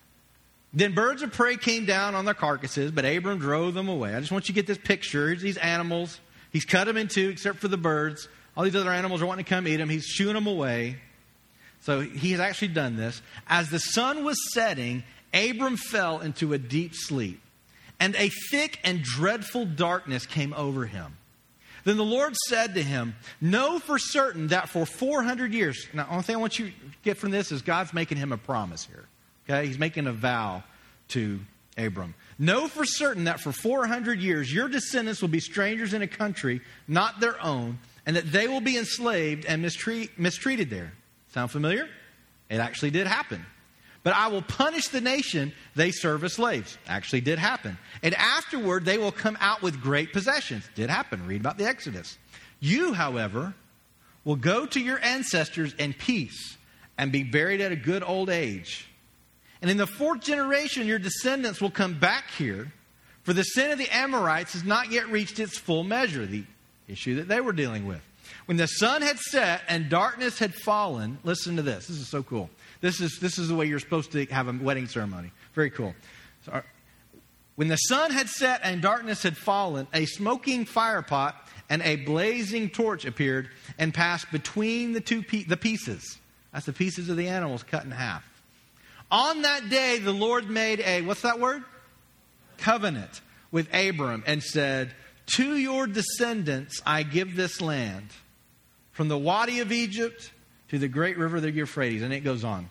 Then birds of prey came down on their carcasses, but Abram drove them away. I just want you to get this picture. Here's these animals. He's cut them in two, except for the birds. All these other animals are wanting to come eat them. He's shooing them away. So he has actually done this. As the sun was setting, Abram fell into a deep sleep, and a thick and dreadful darkness came over him. Then the Lord said to him, "Know for certain that for four hundred years..." Now, the only thing I want you to get from this is God's making him a promise here. Okay? He's making a vow to Abram. "Know for certain that for four hundred years your descendants will be strangers in a country not their own, and that they will be enslaved and mistreat, mistreated there." Sound familiar? It actually did happen. "But I will punish the nation they serve as slaves." Actually did happen. "And afterward they will come out with great possessions." Did happen. Read about the Exodus. "You, however, will go to your ancestors in peace and be buried at a good old age. And in the fourth generation your descendants will come back here, for the sin of the Amorites has not yet reached its full measure," the issue that they were dealing with. "When the sun had set and darkness had fallen," listen to this. This is so cool. This is this is the way you're supposed to have a wedding ceremony. Very cool. So, "when the sun had set and darkness had fallen, a smoking firepot and a blazing torch appeared and passed between the two pe- the pieces." That's the pieces of the animals cut in half. "On that day the Lord made a," what's that word? "Covenant with Abram and said, 'To your descendants I give this land, from the Wadi of Egypt to the great river, the Euphrates.'" And it goes on.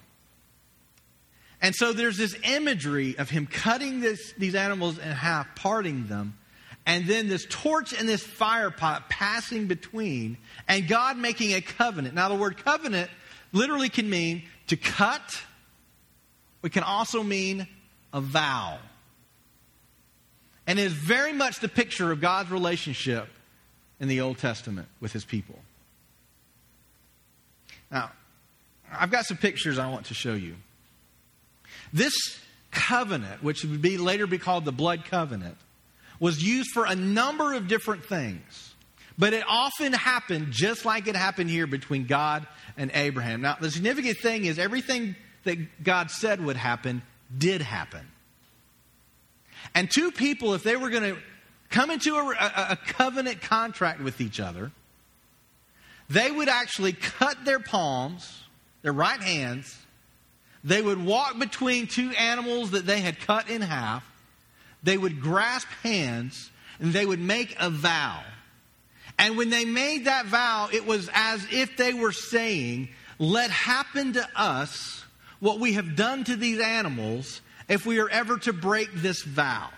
And so there's this imagery of him cutting this, these animals in half, parting them, and then this torch and this fire pot passing between, and God making a covenant. Now, the word covenant literally can mean to cut. It can also mean a vow. And it is very much the picture of God's relationship in the Old Testament with his people. Now, I've got some pictures I want to show you. This covenant, which would be later be called the blood covenant, was used for a number of different things. But it often happened just like it happened here between God and Abraham. Now, the significant thing is everything that God said would happen did happen. And two people, if they were going to come into a, a, a covenant contract with each other, they would actually cut their palms, their right hands. They would walk between two animals that they had cut in half. They would grasp hands, and they would make a vow. And when they made that vow, it was as if they were saying, let happen to us what we have done to these animals if we are ever to break this vow.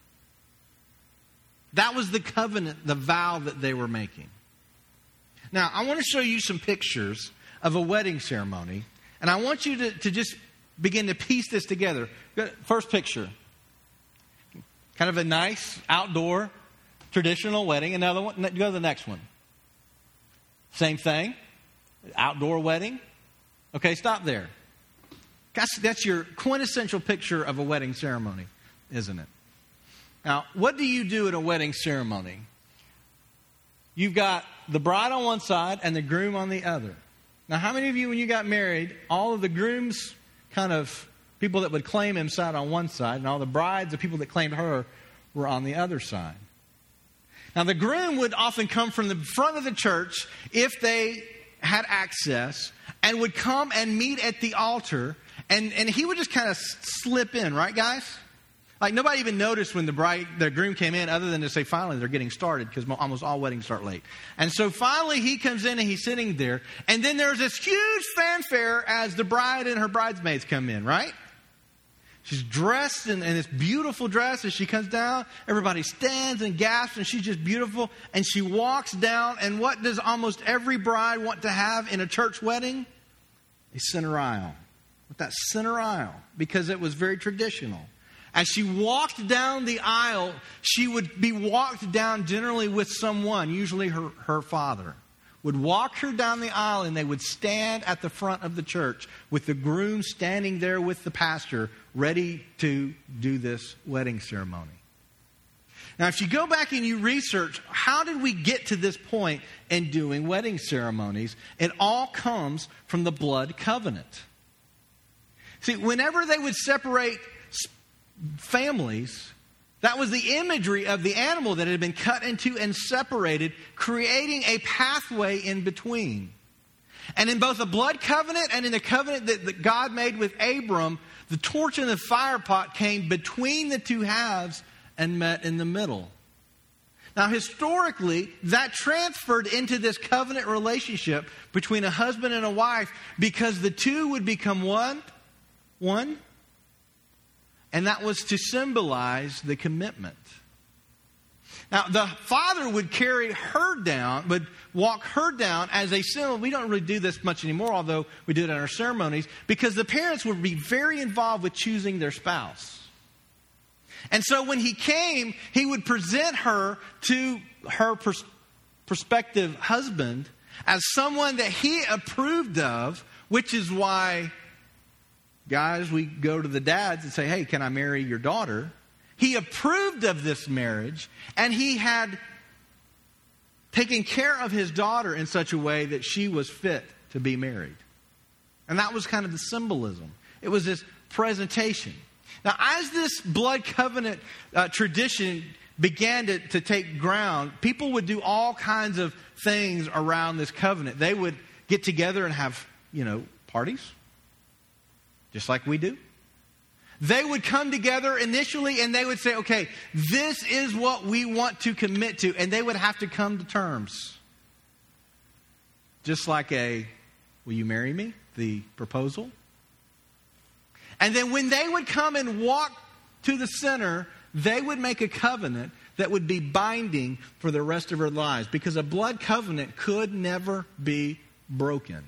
That was the covenant, the vow that they were making. Now, I want to show you some pictures of a wedding ceremony, and I want you to, to just begin to piece this together. First picture. Kind of a nice outdoor traditional wedding. Another one. Go to the next one. Same thing. Outdoor wedding. Okay, stop there. That's, that's your quintessential picture of a wedding ceremony, isn't it? Now, what do you do at a wedding ceremony? You've got the bride on one side and the groom on the other. Now, how many of you, when you got married, all of the groom's kind of people that would claim him sat on one side, and all the brides, the people that claimed her, were on the other side? Now, the groom would often come from the front of the church if they had access, and would come and meet at the altar, and, and he would just kind of slip in, right, guys? Like, nobody even noticed when the bride, the groom came in, other than to say, finally, they're getting started, because almost all weddings start late. And so finally, he comes in and he's sitting there. And then there's this huge fanfare as the bride and her bridesmaids come in, right? She's dressed in, in this beautiful dress. As she comes down, everybody stands and gasps, and she's just beautiful. And she walks down, and what does almost every bride want to have in a church wedding? A center aisle. With that center aisle, because it was very traditional. As she walked down the aisle, she would be walked down generally with someone, usually her, her father, would walk her down the aisle, and they would stand at the front of the church with the groom standing there with the pastor, ready to do this wedding ceremony. Now, if you go back and you research, how did we get to this point in doing wedding ceremonies? It all comes from the blood covenant. See, whenever they would separate families, that was the imagery of the animal that had been cut into and separated, creating a pathway in between. And in both the blood covenant and in the covenant that, that God made with Abram, the torch and the fire pot came between the two halves and met in the middle. Now, historically, that transferred into this covenant relationship between a husband and a wife, because the two would become one. One. And that was to symbolize the commitment. Now, the father would carry her down, would walk her down as a symbol. We don't really do this much anymore, although we do it in our ceremonies, because the parents would be very involved with choosing their spouse. And so when he came, he would present her to her pers- prospective husband as someone that he approved of, which is why, guys, we go to the dads and say, hey, can I marry your daughter? He approved of this marriage, and he had taken care of his daughter in such a way that she was fit to be married. And that was kind of the symbolism. It was this presentation. Now, as this blood covenant uh, tradition began to, to take ground, people would do all kinds of things around this covenant. They would get together and have, you know, parties, just like we do. They would come together initially and they would say, okay, this is what we want to commit to. And they would have to come to terms. Just like a, will you marry me? The proposal. And then when they would come and walk to the center, they would make a covenant that would be binding for the rest of their lives. Because a blood covenant could never be broken.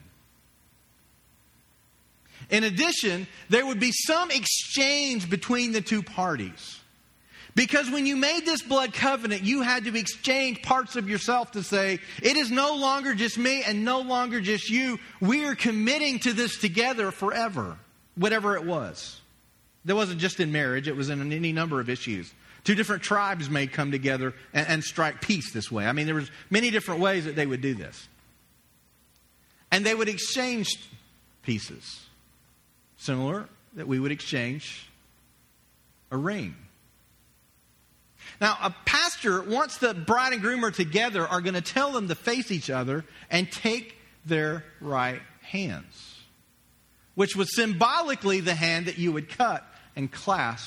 In addition, there would be some exchange between the two parties. Because when you made this blood covenant, you had to exchange parts of yourself to say, it is no longer just me and no longer just you. We are committing to this together forever, whatever it was. That wasn't just in marriage, it was in any number of issues. Two different tribes may come together and, and strike peace this way. I mean, there was many different ways that they would do this. And they would exchange pieces. Similar that we would exchange a ring. Now, a pastor, once the bride and groom are together, are going to tell them to face each other and take their right hands, which was symbolically the hand that you would cut and clasp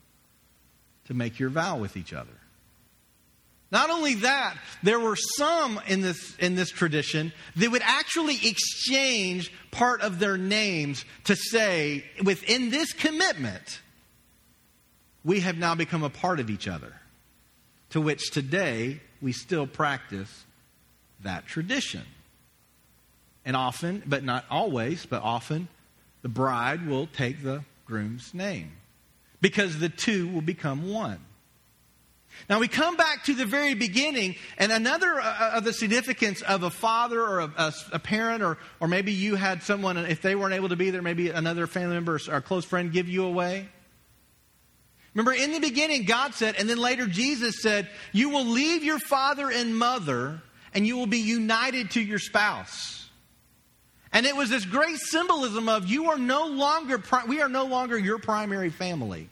to make your vow with each other. Not only that, there were some in this in this tradition that would actually exchange part of their names to say, within this commitment, we have now become a part of each other. To which today, we still practice that tradition. And often, but not always, but often, the bride will take the groom's name, because the two will become one. Now we come back to the very beginning, and another uh, of the significance of a father or a, a, a parent, or, or maybe you had someone, if they weren't able to be there, maybe another family member or a close friend give you away. Remember, in the beginning, God said, and then later Jesus said, you will leave your father and mother, and you will be united to your spouse. And it was this great symbolism of you are no longer, we are no longer your primary family.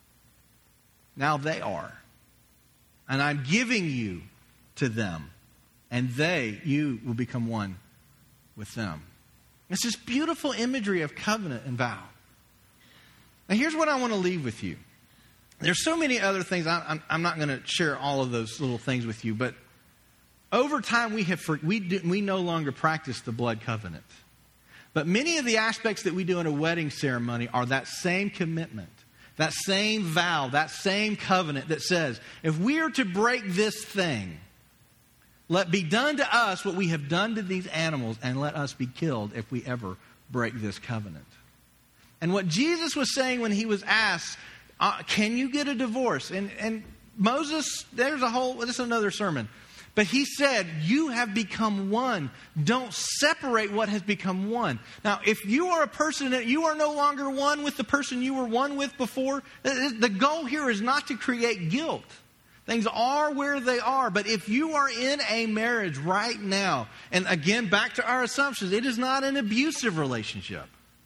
Now they are. And I'm giving you to them. And they, you, will become one with them. It's this beautiful imagery of covenant and vow. Now here's what I want to leave with you. There's so many other things. I'm, I'm not going to share all of those little things with you. But over time, we have we do, we no longer practice the blood covenant. But many of the aspects that we do in a wedding ceremony are that same commitment, that same vow, that same covenant that says, if we are to break this thing, let be done to us what we have done to these animals, and let us be killed if we ever break this covenant. And what Jesus was saying when he was asked, uh, can you get a divorce? And, and Moses, there's a whole, this is another sermon. But he said, you have become one. Don't separate what has become one. Now, if you are a person that you are no longer one with the person you were one with before, the goal here is not to create guilt. Things are where they are. But if you are in a marriage right now, and again, back to our assumptions, it is not an abusive relationship,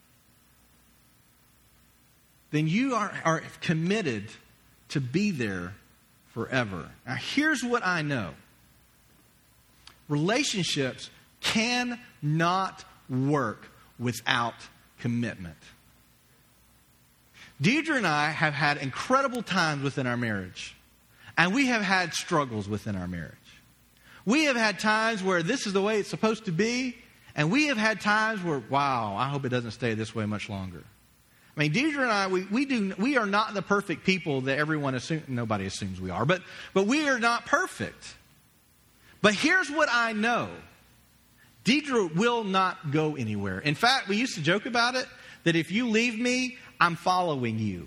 then you are, are committed to be there forever. Now, here's what I know. Relationships cannot work without commitment. Deidre and I have had incredible times within our marriage. And we have had struggles within our marriage. We have had times where this is the way it's supposed to be. And we have had times where, wow, I hope it doesn't stay this way much longer. I mean, Deidre and I, we, we do we are not the perfect people that everyone assumes. Nobody assumes we are. But, but we are not perfect. But here's what I know. Deidre will not go anywhere. In fact, we used to joke about it, that if you leave me, I'm following you.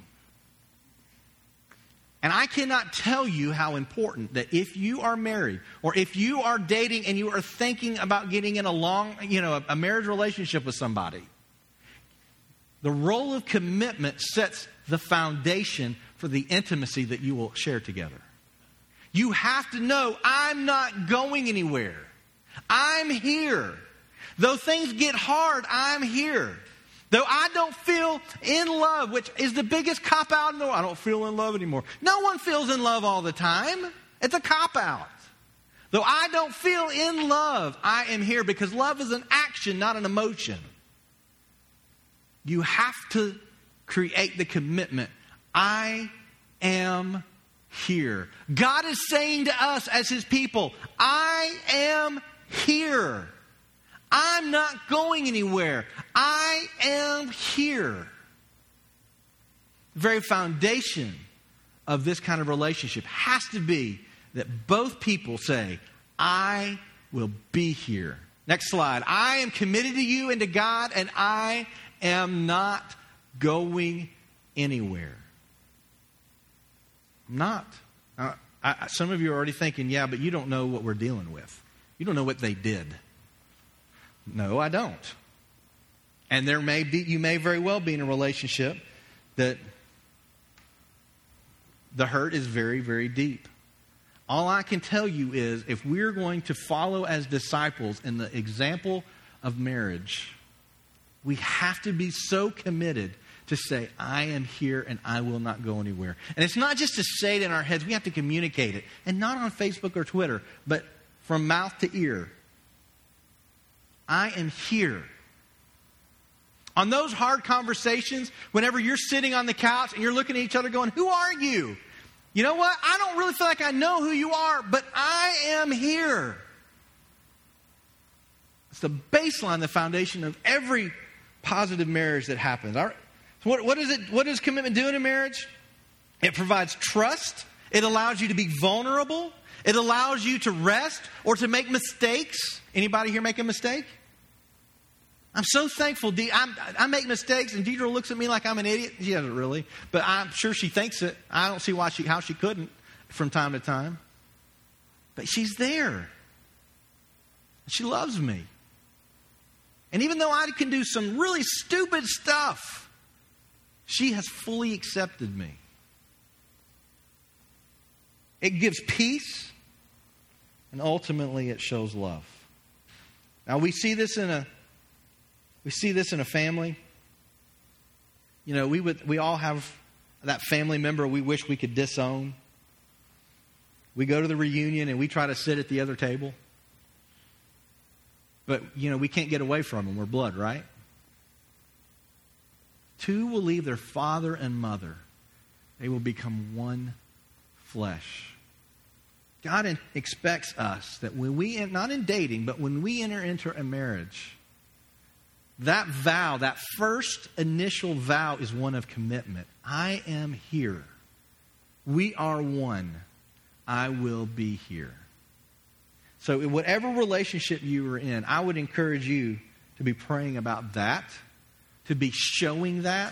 And I cannot tell you how important that if you are married, or if you are dating and you are thinking about getting in a long, you know, a, a marriage relationship with somebody, the role of commitment sets the foundation for the intimacy that you will share together. You have to know, I'm not going anywhere. I'm here. Though things get hard, I'm here. Though I don't feel in love, which is the biggest cop-out in the world. I don't feel in love anymore. No one feels in love all the time. It's a cop-out. Though I don't feel in love, I am here, because love is an action, not an emotion. You have to create the commitment. I am here. God is saying to us as His people, I am here. I'm not going anywhere. I am here. The very foundation of this kind of relationship has to be that both people say, I will be here. Next slide. I am committed to you and to God, and I am not going anywhere. I'm not. Uh, I, some of you are already thinking, yeah, but you don't know what we're dealing with. You don't know what they did. No, I don't. And there may be, you may very well be in a relationship that The hurt is very, very deep. All I can tell you is if we're going to follow as disciples in the example of marriage, we have to be so committed to say, I am here and I will not go anywhere. And it's not just to say it in our heads. We have to communicate it. And not on Facebook or Twitter, but from mouth to ear. I am here. On those hard conversations, whenever you're sitting on the couch and you're looking at each other going, who are you? You know what? I don't really feel like I know who you are, but I am here. It's the baseline, the foundation of every positive marriage that happens. Our, what, what, is it, what does commitment do in a marriage? It provides trust. It allows you to be vulnerable. It allows you to rest or to make mistakes. Anybody here make a mistake? I'm so thankful. De- I'm, I make mistakes, and Deidre looks at me like I'm an idiot. She doesn't really, but I'm sure she thinks it. I don't see why she, how she couldn't from time to time. But she's there. She loves me. And even though I can do some really stupid stuff, she has fully accepted me. It gives peace, and ultimately it shows love. Now we see this in a We see this in a family. You know, we would we all have that family member we wish we could disown. We go to the reunion and we try to sit at the other table. But, you know, we can't get away from them. We're blood, right? Two will leave their father and mother. They will become one flesh. God expects us that when we, not in dating, but when we enter into a marriage, that vow, that first initial vow is one of commitment. I am here. We are one. I will be here. So in whatever relationship you are in, I would encourage you to be praying about that, to be showing that.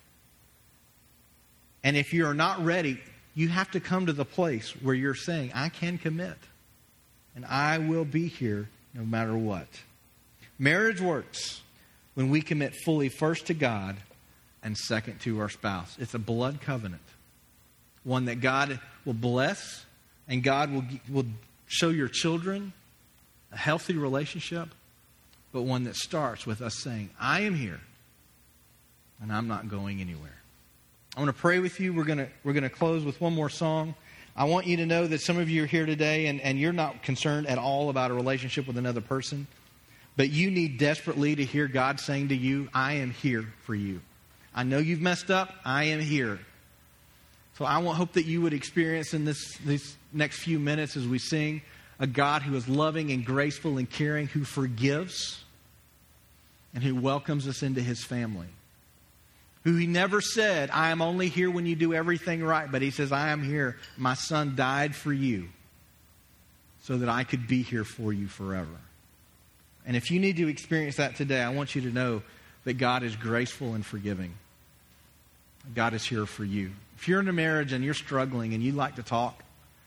And if you're not ready, you have to come to the place where you're saying, I can commit. And I will be here no matter what. Marriage works when we commit fully first to God and second to our spouse. It's a blood covenant. One that God will bless and God will, will show your children a healthy relationship, but one that starts with us saying, I am here and I'm not going anywhere. I want to pray with you. We're going to, we're going to close with one more song. I want you to know that some of you are here today and, and you're not concerned at all about a relationship with another person. But you need desperately to hear God saying to you, I am here for you. I know you've messed up. I am here. So I want, hope that you would experience in this these next few minutes as we sing a God who is loving and graceful and caring, who forgives and who welcomes us into his family. Who he never said, I am only here when you do everything right. But he says, I am here. My son died for you so that I could be here for you forever. And if you need to experience that today, I want you to know that God is graceful and forgiving. God is here for you. If you're in a marriage and you're struggling and you'd like to talk,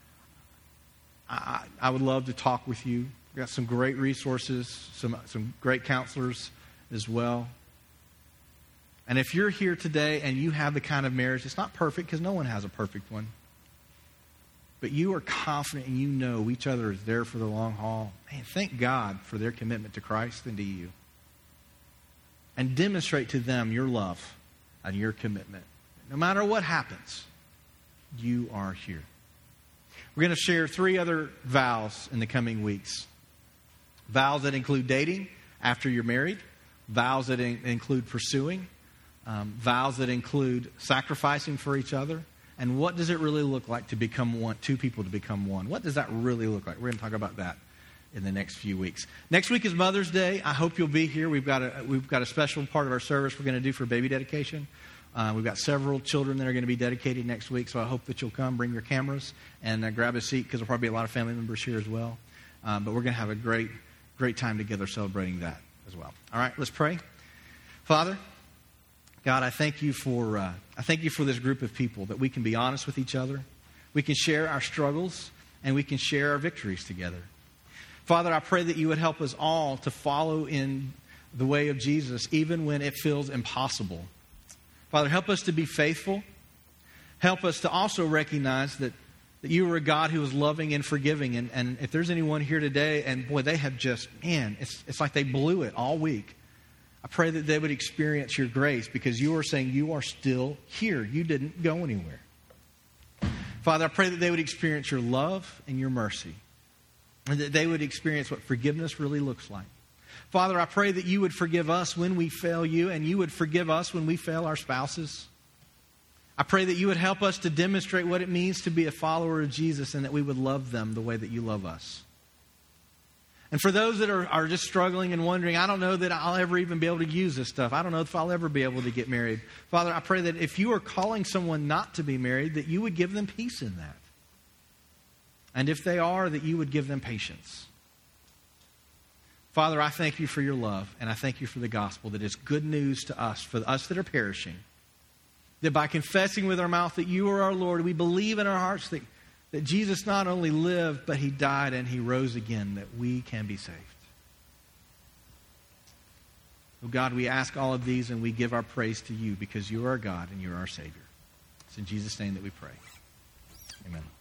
I, I would love to talk with you. We've got some great resources, some, some great counselors as well. And if you're here today and you have the kind of marriage, it's not perfect because no one has a perfect one. But you are confident and you know each other is there for the long haul. Man, thank God for their commitment to Christ and to you. And demonstrate to them your love and your commitment. No matter what happens, you are here. We're going to share three other vows in the coming weeks. Vows that include dating after you're married. Vows that in- include pursuing. Um, vows that include sacrificing for each other. And what does it really look like to become one, two people to become one? What does that really look like? We're going to talk about that in the next few weeks. Next week is Mother's Day. I hope you'll be here. We've got a, we've got a special part of our service we're going to do for baby dedication. Uh, we've got several children that are going to be dedicated next week, so I hope that you'll come, bring your cameras, and uh, grab a seat because there'll probably be a lot of family members here as well. Um, but we're going to have a great, great time together celebrating that as well. All right, let's pray. Father, God, I thank you for uh, I thank you for this group of people that we can be honest with each other. We can share our struggles and we can share our victories together. Father, I pray that you would help us all to follow in the way of Jesus, even when it feels impossible. Father, help us to be faithful. Help us to also recognize that, that you are a God who is loving and forgiving. And, and if there's anyone here today, and boy, they have just, man, it's, it's like they blew it all week. I pray that they would experience your grace because you are saying you are still here. You didn't go anywhere. Father, I pray that they would experience your love and your mercy. And that they would experience what forgiveness really looks like. Father, I pray that you would forgive us when we fail you, and you would forgive us when we fail our spouses. I pray that you would help us to demonstrate what it means to be a follower of Jesus, and that we would love them the way that you love us. And for those that are, are just struggling and wondering, I don't know that I'll ever even be able to use this stuff. I don't know if I'll ever be able to get married. Father, I pray that if you are calling someone not to be married, that you would give them peace in that. And if they are, that you would give them patience. Father, I thank you for your love, and I thank you for the gospel that is good news to us, for us that are perishing. That by confessing with our mouth that you are our Lord, we believe in our hearts that That Jesus not only lived, but he died and he rose again, that we can be saved. Oh God, we ask all of these and we give our praise to you because you are our God and you are our Savior. It's in Jesus' name that we pray. Amen.